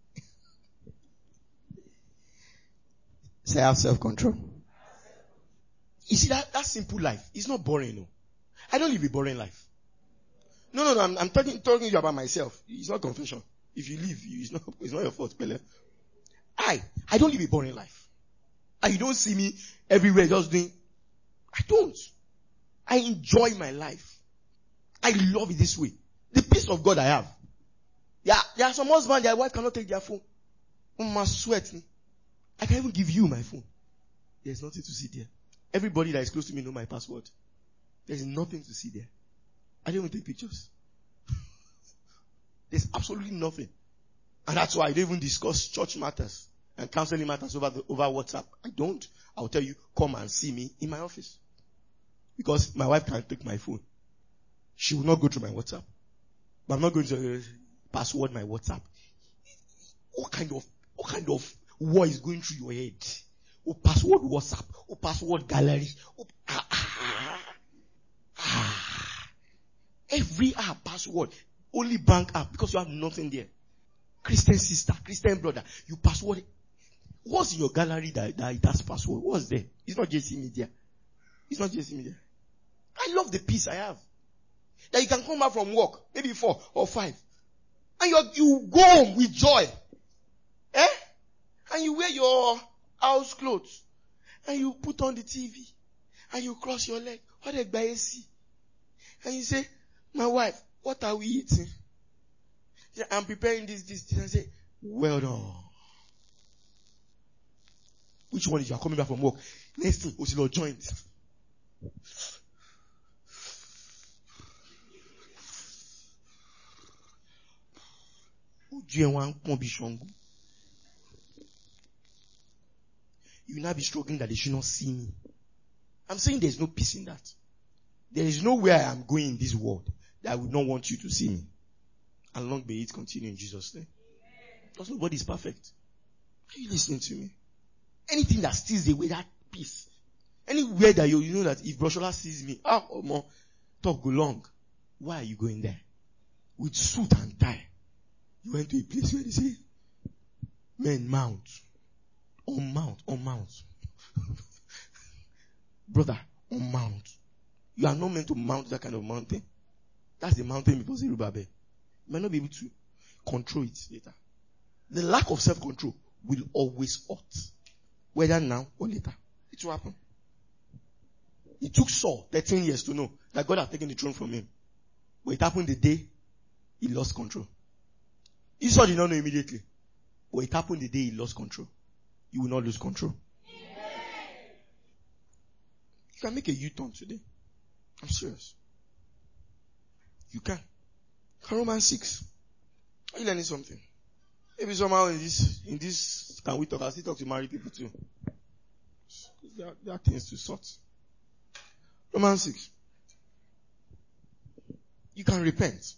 S1: say have self-control. You see that, that simple life, it's not boring, no. I don't live a boring life. No, no, no, I'm, I'm talking, talking to you about myself. It's not confession. If you leave, it's not, it's not your fault, Pele. I, I don't live a boring life. And you don't see me everywhere just doing, I don't. I enjoy my life. I love it this way. The peace of God I have. Yeah, there are some husbands, their wife cannot take their phone. Um, my sweat. I can even give you my phone. There's nothing to see there. Everybody that is close to me know my password. There's nothing to see there. I don't even take pictures. There's absolutely nothing. And that's why I don't even discuss church matters and counseling matters over the, over WhatsApp. I don't. I'll tell you, come and see me in my office. Because my wife can't take my phone. She will not go through my WhatsApp. But I'm not going to uh, password my WhatsApp. What kind of, what kind of war is going through your head? Oh, password WhatsApp. Oh, password gallery. Oh, ah, ah, ah. Every app password. Only bank app because you have nothing there. Christian sister, Christian brother, you password. What's in your gallery that, that it has password? What's there? It's not J C Media. It's not J C Media. I love the peace I have. That you can come back from work, maybe four or five. And you you go home with joy. Eh? And you wear your house clothes. And you put on the T V. And you cross your leg. What a by A C. And you say, my wife, what are we eating? Say, I'm preparing this, this, this. And I say, well done. Which one is you are coming back from work? Next thing, Osilo joint. You will not be struggling that they should not see me. I'm saying there's no peace in that. There is nowhere I am going in this world that I would not want you to see me. And long may it continue in Jesus' name. Because nobody is perfect. Are you listening to me? Anything that steals away that peace. Anywhere that you, you know that if Broshola sees me, ah, oh, more, talk go long. Why are you going there? With suit and tie. You went to a place where they say, men mount. On mount, on mount. Brother, on mount. You are not meant to mount that kind of mountain. That's the mountain before Zerubbabel. You might not be able to control it later. The lack of self-control will always hurt. Whether now or later. It will happen. It took Saul thirteen years to know that God had taken the throne from him. But it happened the day he lost control. Esau did not know immediately. But it happened the day he lost control. You will not lose control. You can make a U-turn today. I'm serious. You can. Romans six. Are you learning something? Maybe somehow in this, in this, can we talk? I still talk to married people too. There are, there are things to sort. Romans six. You can repent.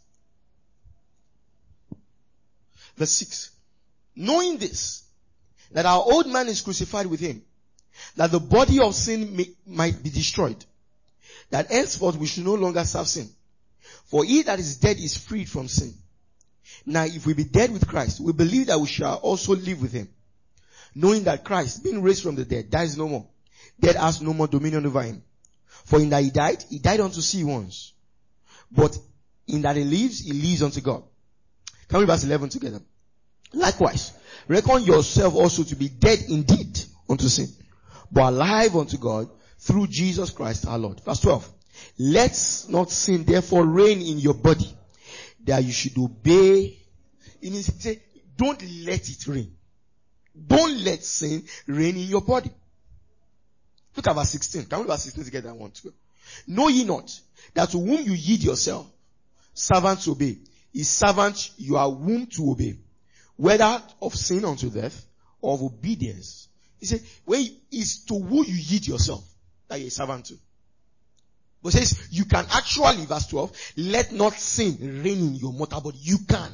S1: Verse six. Knowing this, that our old man is crucified with him, that the body of sin may, might be destroyed, that henceforth we should no longer serve sin. For he that is dead is freed from sin. Now if we be dead with Christ, we believe that we shall also live with him, knowing that Christ, being raised from the dead, dies no more. Death has no more dominion over him. For in that he died, he died unto sin once. But in that he lives, he lives unto God. Can we read verse eleven together? Likewise, reckon yourself also to be dead indeed unto sin, but alive unto God through Jesus Christ our Lord. Verse twelve. Let not sin therefore reign in your body, that you should obey. It means, say, don't let it reign. Don't let sin reign in your body. Look at verse sixteen. Can we read verse sixteen together? I want to go. Know ye not that to whom you yield yourself, servants obey, is servant you are whom to obey, whether of sin unto death or of obedience. He said, when it's to who you yield yourself that you're a servant to. But it says, you can actually, verse twelve, let not sin reign in your mortal body. You can.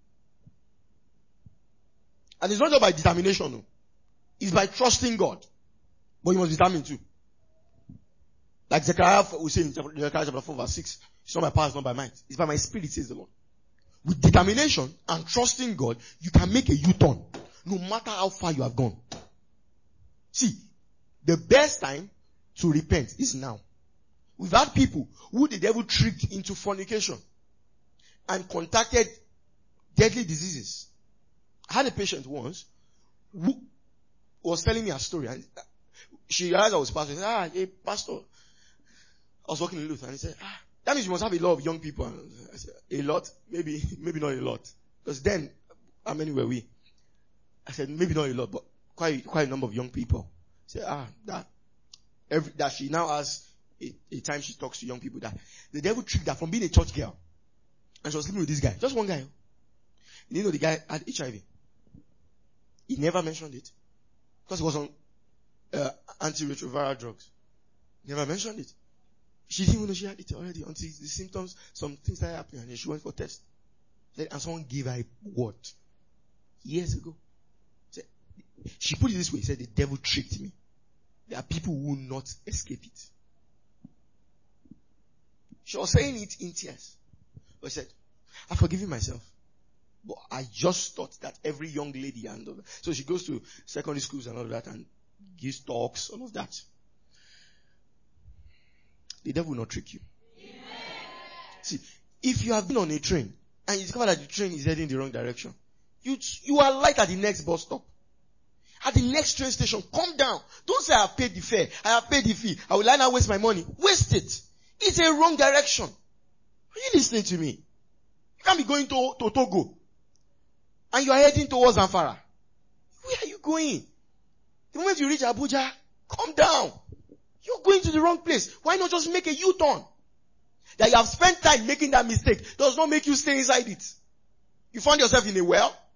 S1: And it's not just by determination, no. It's by trusting God. But you must be determined too. Like Zechariah we say in Zechariah chapter four verse six, it's not by power, it's not by might. It's by my spirit, says the Lord. With determination and trusting God, you can make a U-turn. No matter how far you have gone. See, the best time to repent is now. We've had people who the devil tricked into fornication and contacted deadly diseases. I had a patient once who was telling me a story, and she realized I was pastor. She said, ah, hey, pastor. I was working in Luther, and he said, ah, that means you must have a lot of young people. I said, a lot? Maybe, maybe not a lot. Because then, how many were we? I said, maybe not a lot, but quite, quite a number of young people. She said, ah, that, every, that she now has a, a time she talks to young people, that the devil tricked her from being a church girl. And she was sleeping with this guy. Just one guy. You didn't know the guy had H I V. He never mentioned it. Because he was on uh, antiretroviral drugs. He never mentioned it. She didn't even know she had it already until the symptoms, some things started happening, and she went for test. And someone gave her a word years ago. She put it this way, she said, the devil tricked me. There are people who will not escape it. She was saying it in tears. But she said, I've forgiven myself. But I just thought that every young lady and all that. So she goes to secondary schools and all of that and gives talks, all of that. The devil will not trick you. Amen. See, if you have been on a train and you discover that the train is heading in the wrong direction, you, you are light at the next bus stop. At the next train station, come down. Don't say I have paid the fare. I have paid the fee. I will I now waste my money. Waste it. It's a wrong direction. Are you listening to me? You can't be going to, to Togo. And you are heading towards Zamfara. Where are you going? The moment you reach Abuja, come down. You're going to the wrong place. Why not just make a U-turn? That you have spent time making that mistake does not make you stay inside it. You found yourself in a well,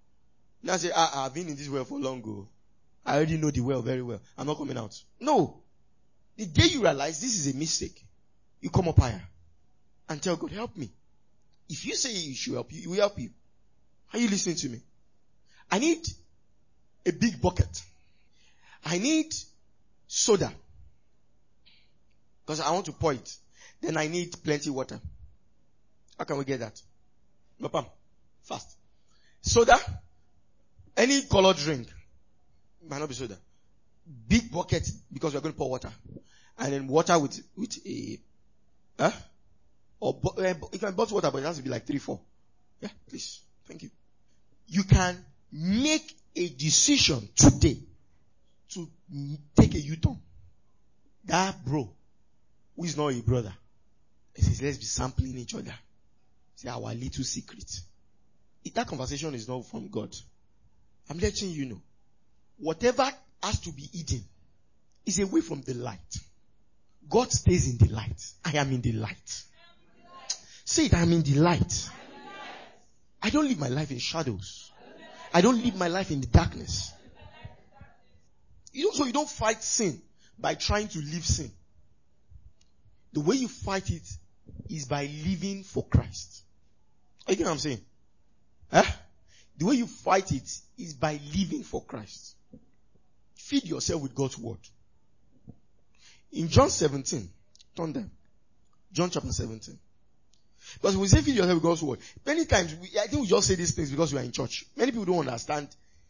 S1: Now say, ah, I've been in this well for long ago. I already know the well very well. I'm not coming out. No. The day you realize this is a mistake, you come up higher and tell God, help me. If you say you should help you, he will help you. Are you listening to me? I need a big bucket. I need soda. Because I want to pour it. Then I need plenty water. How can we get that? Papa, fast. Soda. Any colored drink. Might not be soda. Big bucket because we're going to pour water. And then water with, with a, huh? Or, uh, you can bottle water, but it has to be like three, four. Yeah, please. Thank you. You can make a decision today to take a U-turn. That bro, who is not a brother, he says, let's be sampling each other. Say our little secret. If that conversation is not from God, I'm letting you know. Whatever has to be hidden is away from the light. God stays in the light. I am in the light. Say it, I am in the light. I don't live my life in shadows. I don't live my life in the darkness. You don't, so you don't fight sin by trying to live sin. The way you fight it is by living for Christ. You get what I'm saying? Huh? The way you fight it is by living for Christ. Feed yourself with God's word. In John seventeen, turn there. John chapter seventeen. Because we say feed yourself with God's word. Many times, we, I think we just say these things because we are in church. Many people don't understand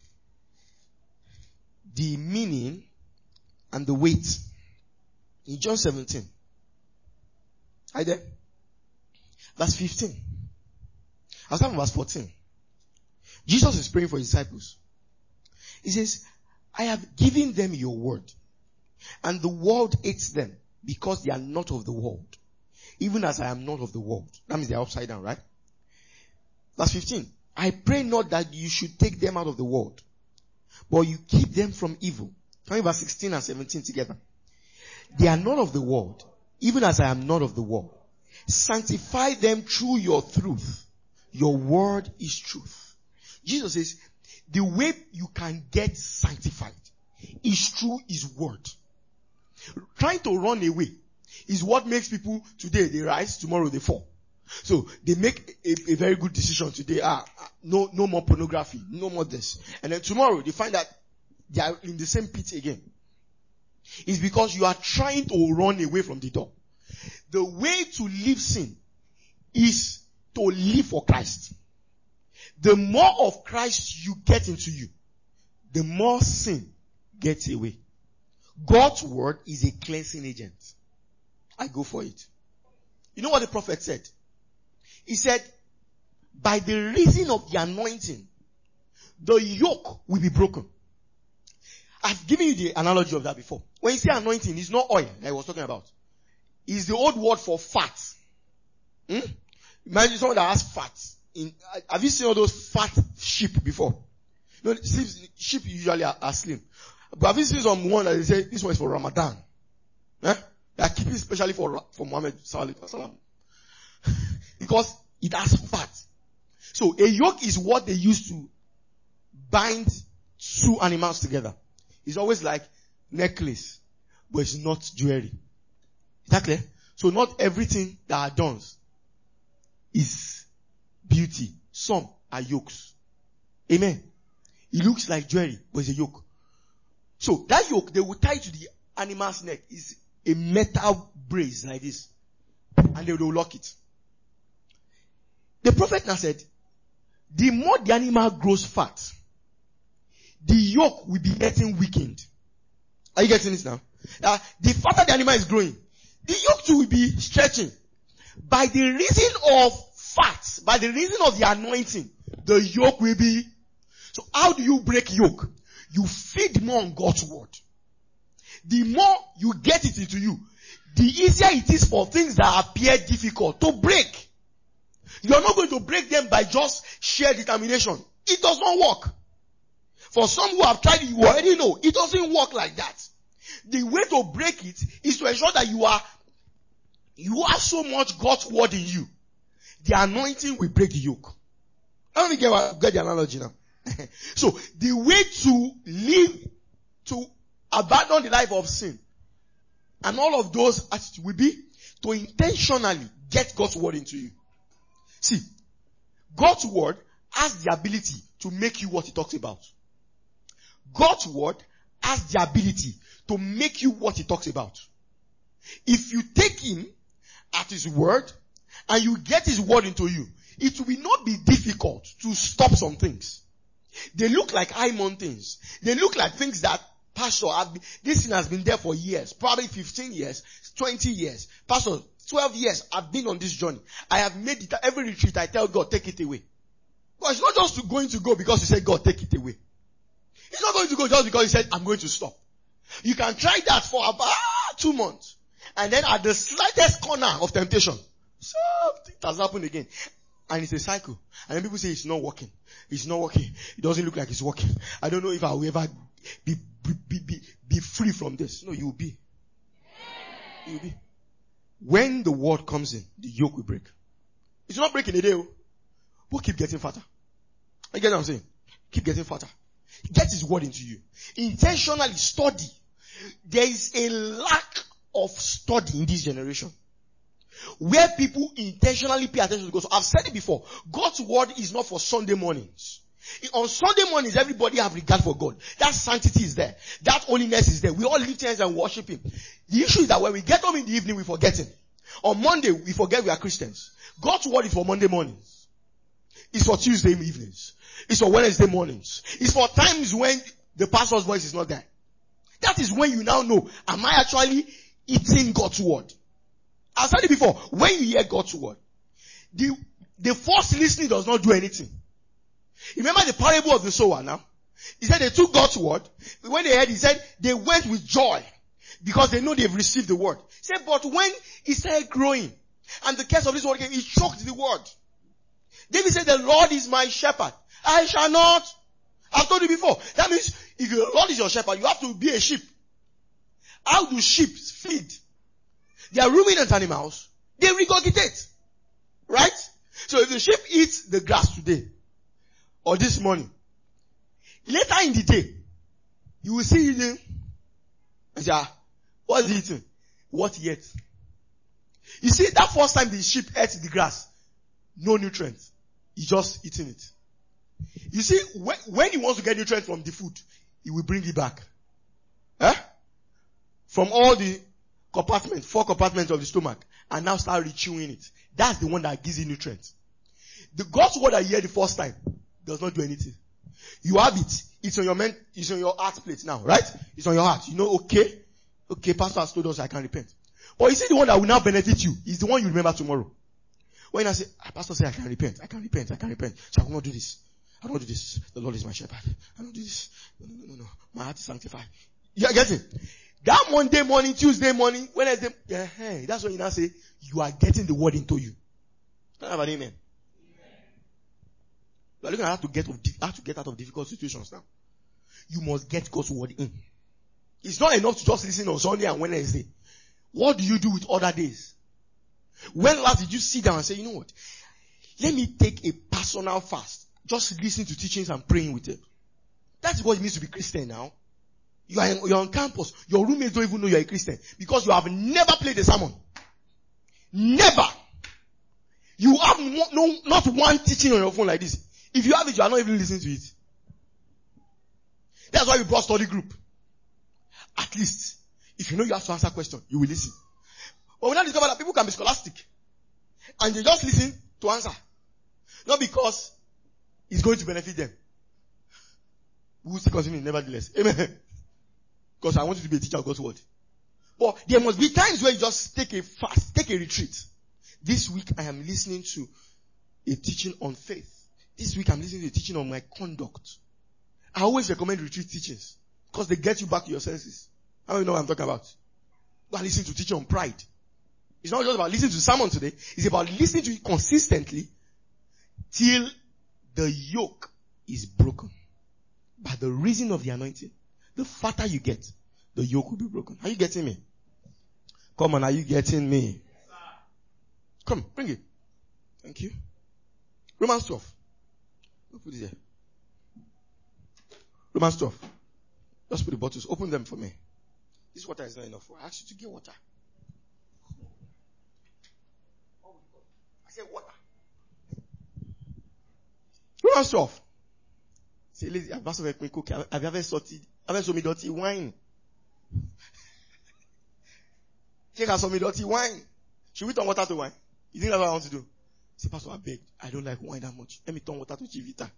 S1: the meaning and the weight. In John seventeen. Are you there? Verse fifteen. I'll start from verse fourteen. Jesus is praying for his disciples. He says, I have given them your word, and the world hates them because they are not of the world, even as I am not of the world. That means they are upside down, right? Verse fifteen. I pray not that you should take them out of the world, but you keep them from evil. Tell me verse sixteen and seventeen together. They are not of the world, even as I am not of the world. Sanctify them through your truth. Your word is truth. Jesus says, the way you can get sanctified is through his word. Trying to run away is what makes people today they rise, tomorrow they fall. So they make a, a very good decision today. Ah, no, no more pornography, no more this. And then tomorrow they find that they are in the same pit again. It's because you are trying to run away from the door. The way to leave sin is to live for Christ. The more of Christ you get into you, the more sin gets away. God's word is a cleansing agent. I go for it. You know what the prophet said? He said, by the reason of the anointing, the yoke will be broken. I've given you the analogy of that before. When you say anointing, it's not oil I was talking about. It's the old word for fat. Hmm? Imagine someone that has fat. In, have you seen all those fat sheep before? You know, sheep usually are, are slim. But have you seen some one that they say, this one is for Ramadan? Eh? They are keeping especially for, for Muhammad Sallallahu Alaihi Wasallam. Because it has fat. So a yoke is what they use to bind two animals together. It's always like necklace, but it's not jewelry. Is that clear? So not everything that adorns is beauty. Some are yokes. Amen. It looks like jewelry, but it's a yoke. So that yoke they will tie to the animal's neck is a metal brace like this. And they will lock it. The prophet now said, the more the animal grows fat, the yoke will be getting weakened. Are you getting this now? Uh, the fatter the animal is growing, the yoke too will be stretching. By the reason of fat, by the reason of the anointing, the yoke will be. So how do you break yoke? You feed more on God's word. The more you get it into you, the easier it is for things that appear difficult to break. You are not going to break them by just sheer determination. It does not work. For some who have tried it, you already know, it doesn't work like that. The way to break it is to ensure that you are, you have so much God's word in you. The anointing will break the yoke. Let me get, get the analogy now. So the way to live, to abandon the life of sin and all of those attitudes will be to intentionally get God's word into you. See, God's word has the ability to make you what he talks about. God's word has the ability to make you what he talks about. If you take him at his word and you get his word into you, it will not be difficult to stop some things. They look like high mountains. They look like things that, Pastor, I've been, this thing has been there for years, probably fifteen years, twenty years. Pastor, twelve years I've been on this journey. I have made it, every retreat I tell God, take it away. But it's not just to going to go because you said, God, take it away. It's not going to go just because you said, I'm going to stop. You can try that for about two months. And then at the slightest corner of temptation, something has happened again. And it's a cycle. And then people say it's not working. It's not working. It doesn't look like it's working. I don't know if I will ever be, be, be, be free from this. No, you will be. You will be. When the word comes in, the yoke will break. It's not breaking a day. But keep getting fatter. You get what I'm saying? Keep getting fatter. Get his word into you. Intentionally study. There is a lack of study in this generation. Where people intentionally pay attention to God. So I've said it before. God's word is not for Sunday mornings. On Sunday mornings, everybody have regard for God. That sanctity is there. That holiness is there. We all lift hands and worship him. The issue is that when we get home in the evening, we forget him. On Monday, we forget we are Christians. God's word is for Monday mornings. It's for Tuesday evenings. It's for Wednesday mornings. It's for times when the pastor's voice is not there. That is when you now know, am I actually eating God's word? I've said it before. When you hear God's word, the, the first listening does not do anything. Remember the parable of the sower now? He said they took God's word. When they heard, he said they went with joy because they know they've received the word. He said, but when it started growing and the curse of this word came, it choked the word. David said, the Lord is my shepherd. I shall not. I've told you before. That means if the Lord is your shepherd, you have to be a sheep. How do sheep feed? They are ruminant animals. They regurgitate. Right? So if the sheep eats the grass today, or this morning, later in the day, you will see eating. And say, ah, what's he eating? What yet? You see, that first time the sheep ate the grass, no nutrients. He's just eating it. You see, when, when he wants to get nutrients from the food, he will bring it back. Eh? From all the compartments, four compartments of the stomach, and now start rechewing it. That's the one that gives you nutrients. The God's word that you hear the first time does not do anything. You have it. It's on your men, it's on your heart plate now, right? It's on your heart. You know, okay, okay, pastor has told us I can repent. But you see the one that will now benefit you is the one you remember tomorrow. When I say, ah, pastor say I can repent, I can repent, I can repent. So I will not do this. I will not do this. The Lord is my shepherd. I will not do this. No, no, no, no, no. My heart is sanctified. You get it? That Monday morning, Tuesday morning, Wednesday, yeah, hey, that's when you now say, you are getting the word into you. Can I have an amen? You are looking at how to get, of, how to get out of difficult situations now. You must get God's word in. It's not enough to just listen on Sunday and Wednesday. What do you do with other days? When last did you sit down and say, you know what? Let me take a personal fast. Just listening to teachings and praying with it. That's what it means to be Christian now. You are, you're on campus. Your roommates don't even know you're a Christian. Because you have never played a sermon. Never. You have no, no, not one teaching on your phone like this. If you have it, you are not even listening to it. That's why we brought study group. At least, if you know you have to answer questions, you will listen. But we now discover that people can be scholastic. And they just listen to answer. Not because it's going to benefit them. We will still continue nevertheless. Amen. Because I want you to be a teacher of God's word. But there must be times where you just take a fast, take a retreat. This week I am listening to a teaching on faith. This week I'm listening to a teaching on my conduct. I always recommend retreat teachings. Because they get you back to your senses. How do you know what I'm talking about? Go and listen to teaching on pride. It's not just about listening to sermon today. It's about listening to it consistently till the yoke is broken. By the reason of the anointing, the fatter you get, the yoke will be broken. Are you getting me? Come on, are you getting me? Come, bring it. Thank you. Romans twelve. We'll put it there. Romans twelve. Just put the bottles. Open them for me. This water is not enough. I asked you to get water. I said water. Romans twelve. Say, lady, I've also make me cook. Have you ever sorted? Have you ever sold me dirty wine? Take us some dirty wine. Should we turn water to wine? You think that's what I want to do? Say, Pastor, I beg. I don't like wine that much. Let me turn water to Chivita.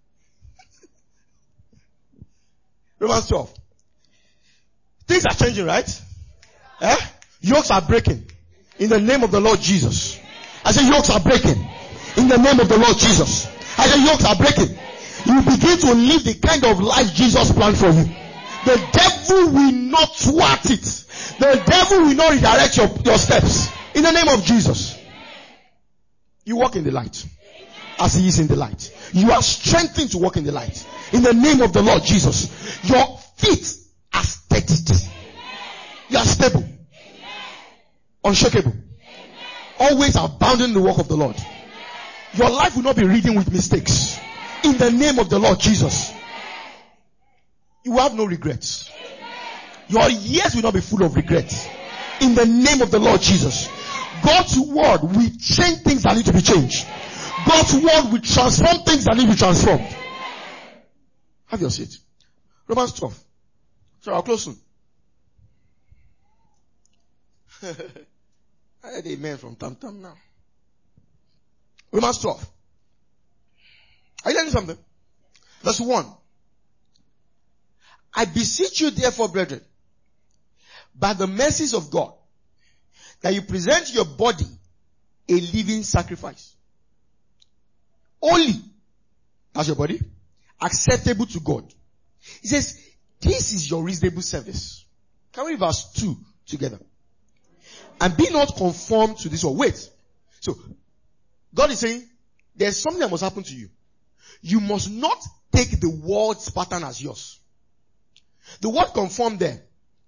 S1: Romans twelve. Things are changing, right? Eh? Yokes are breaking. In the name of the Lord Jesus. I say yokes are breaking. In the name of the Lord Jesus. I say yokes are breaking. You begin to live the kind of life Jesus planned for you. The devil will not thwart it. The devil will not redirect your, your steps. In the name of Jesus. You walk in the light. As he is in the light. You are strengthened to walk in the light. In the name of the Lord Jesus. Your feet are steadied. You are stable. Unshakable. Always abounding in the work of the Lord. Your life will not be ridden with mistakes. In the name of the Lord Jesus. You will have no regrets. Your years will not be full of regrets. In the name of the Lord Jesus. God's word will change things that need to be changed. God's word will transform things that need to be transformed. Have your seat. Romans twelve. So I'll close soon. I heard amen from Tam Tam now. Romans twelve. Are you learning something? Verse one. I beseech you therefore, brethren, by the mercies of God, that you present your body a living sacrifice. Holy. That's your body. Acceptable to God. He says, this is your reasonable service. Can we read verse two together? And be not conformed to this world. Wait. So, God is saying, there's something that must happen to you. You must not take the world's pattern as yours. The word conform there.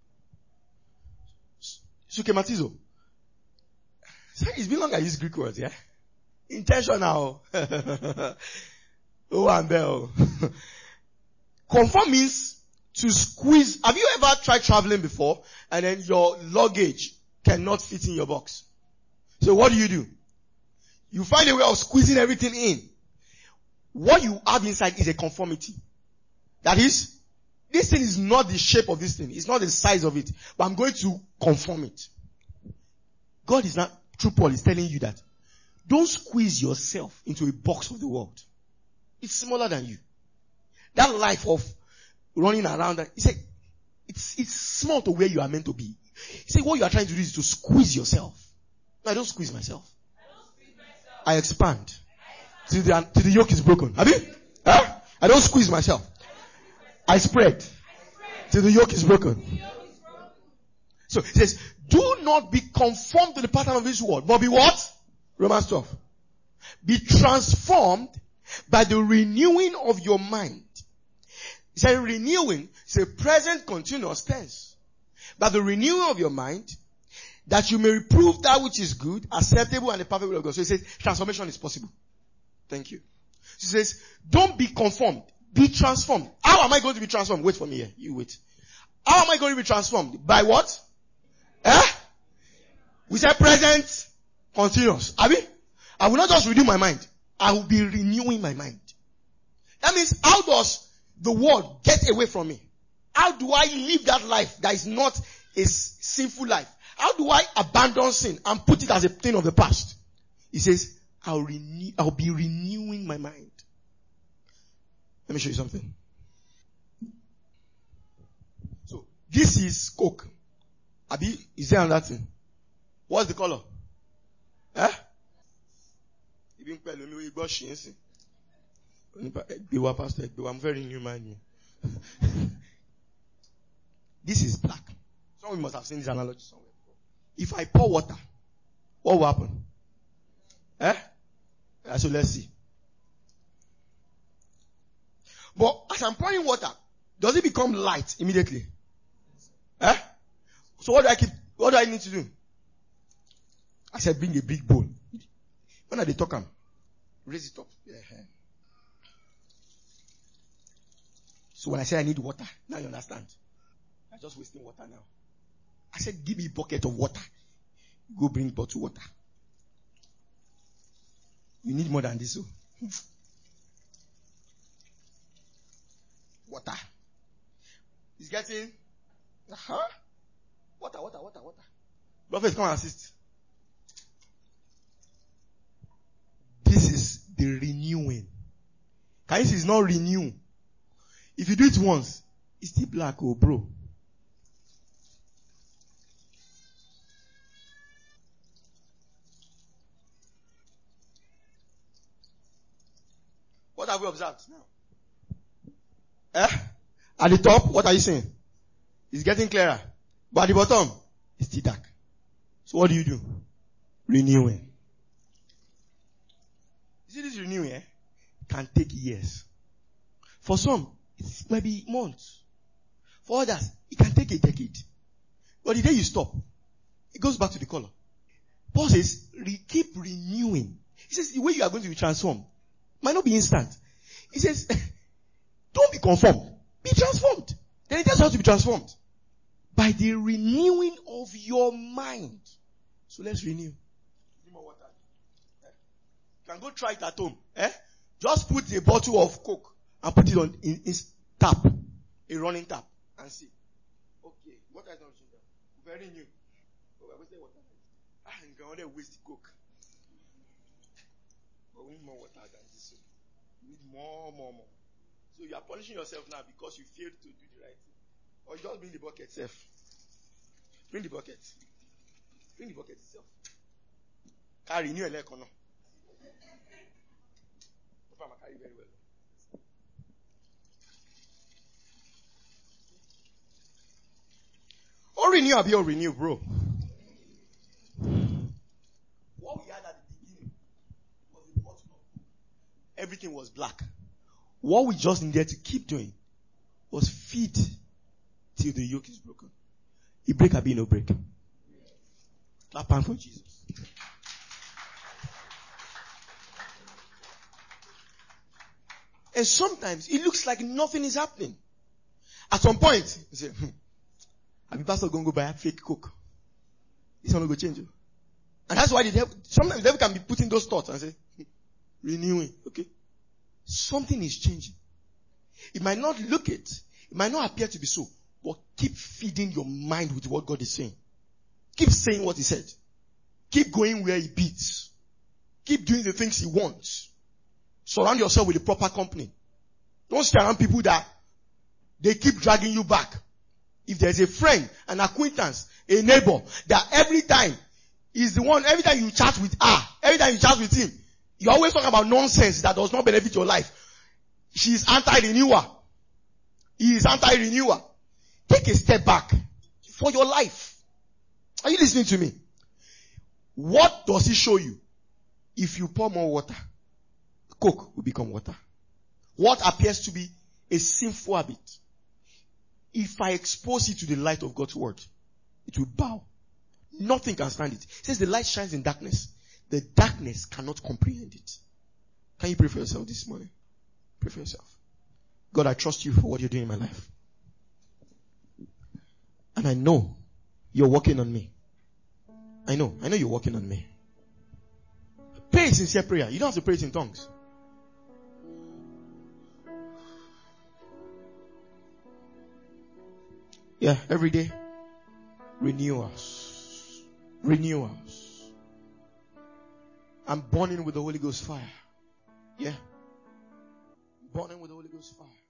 S1: Sukematizo. It's been long I use Greek words, yeah? Intentional. Oh, and bell. Conform means to squeeze. Have you ever tried traveling before and then your luggage cannot fit in your box? So what do you do? You find a way of squeezing everything in. What you have inside is a conformity. That is, this thing is not the shape of this thing. It's not the size of it. But I'm going to conform it. God is not, through Paul is telling you that don't squeeze yourself into a box of the world. It's smaller than you. That life of running around, he said, it's, it's small to where you are meant to be. He said, what you are trying to do is to squeeze yourself. No, I don't squeeze myself. I, don't squeeze myself. I expand. Till the, till the yoke is broken. Have you? Huh? I don't squeeze myself. I spread. Till the yoke is broken. So, he says, do not be conformed to the pattern of this world, but be what? Romans twelve. Be transformed by the renewing of your mind. He said renewing is a present continuous tense. By the renewing of your mind, that you may reprove that which is good, acceptable, and the perfect will of God. So he says transformation is possible. Thank you. He says, don't be conformed. Be transformed. How am I going to be transformed? Wait for me here. You wait. How am I going to be transformed? By what? Eh? We said present continuous. Abi? I will not just renew my mind. I will be renewing my mind. That means, how does the world get away from me? How do I live that life that is not a sinful life? How do I abandon sin and put it as a thing of the past? He says, I'll renew, I'll be renewing my mind. Let me show you something. So, this is Coke. Abi, is there another thing? What's the color? Eh? I'm very new man. This is black. Some of you must have seen this analogy somewhere before. If I pour water, what will happen? Eh? So let's see. But as I'm pouring water, does it become light immediately? Eh? So what do I keep, what do I need to do? I said bring a big bowl. When are they talking? Raise it up. Yeah. So when I said I need water, now you understand. I'm just wasting water now. I said, give me a bucket of water. Go bring bottled water. You need more than this. So. Water. He's getting, huh? Water, water, water, water. Prophet, come and assist. This is the renewing. Can you see it's not renew? If you do it once, it's still black, oh bro. What have we observed now? Eh? At the top, what are you saying? It's getting clearer. But at the bottom, it's still dark. So what do you do? Renewing. You see this renewing, eh? Can take years. For some, it might be months. For others, it can take a decade. But the day you stop, it goes back to the color. Paul says, re- keep renewing. He says, the way you are going to be transformed might not be instant. He says, don't be conformed. Be transformed. Then it tells you how to be transformed. By the renewing of your mind. So let's renew. Give more water. Eh? You can go try it at home. Eh? Just put a bottle of Coke and put it on in, in tap. A running tap. And see. Okay. Water is not sugar. Very new. Oh, I wasted water. Ah, you can only waste Coke. But we need more water than this. You need more, more, more. So you are punishing yourself now because you failed to do the right thing. Or you just bring the bucket itself. Bring the bucket. Bring the bucket itself. Carry renew a leg or no? Carry very well. Or renew or be or renew, bro. What we had at the beginning was a bottle of everything was black. What we just needed to keep doing was feed till the yoke is broken. It break or be no break. Clap hand for Jesus. And sometimes it looks like nothing is happening. At some point, you say, hmm, I be pastor going to go buy a fake Coke. This one will go change you. And that's why the devil, sometimes the devil can be putting those thoughts and say, hmm, renewing. Okay. Something is changing. It might not look it. It might not appear to be so. But keep feeding your mind with what God is saying. Keep saying what He said. Keep going where He beats. Keep doing the things He wants. Surround yourself with the proper company. Don't stay around people that they keep dragging you back. If there's a friend, an acquaintance, a neighbor, that every time is the one, every time you chat with her, every time you chat with him, you always talk about nonsense that does not benefit your life. She is anti-renewer. He is anti-renewer. Take a step back for your life. Are you listening to me? What does He show you? If you pour more water, Coke will become water. What appears to be a sinful habit, if I expose it to the light of God's word, it will bow. Nothing can stand it. It says the light shines in darkness. The darkness cannot comprehend it. Can you pray for yourself this morning? Pray for yourself. God, I trust You for what You're doing in my life. And I know You're working on me. I know. I know You're working on me. Pray a sincere prayer. You don't have to pray it in tongues. Yeah, every day. Renew us. Renew us. I'm burning with the Holy Ghost fire. Yeah. Burning with the Holy Ghost fire.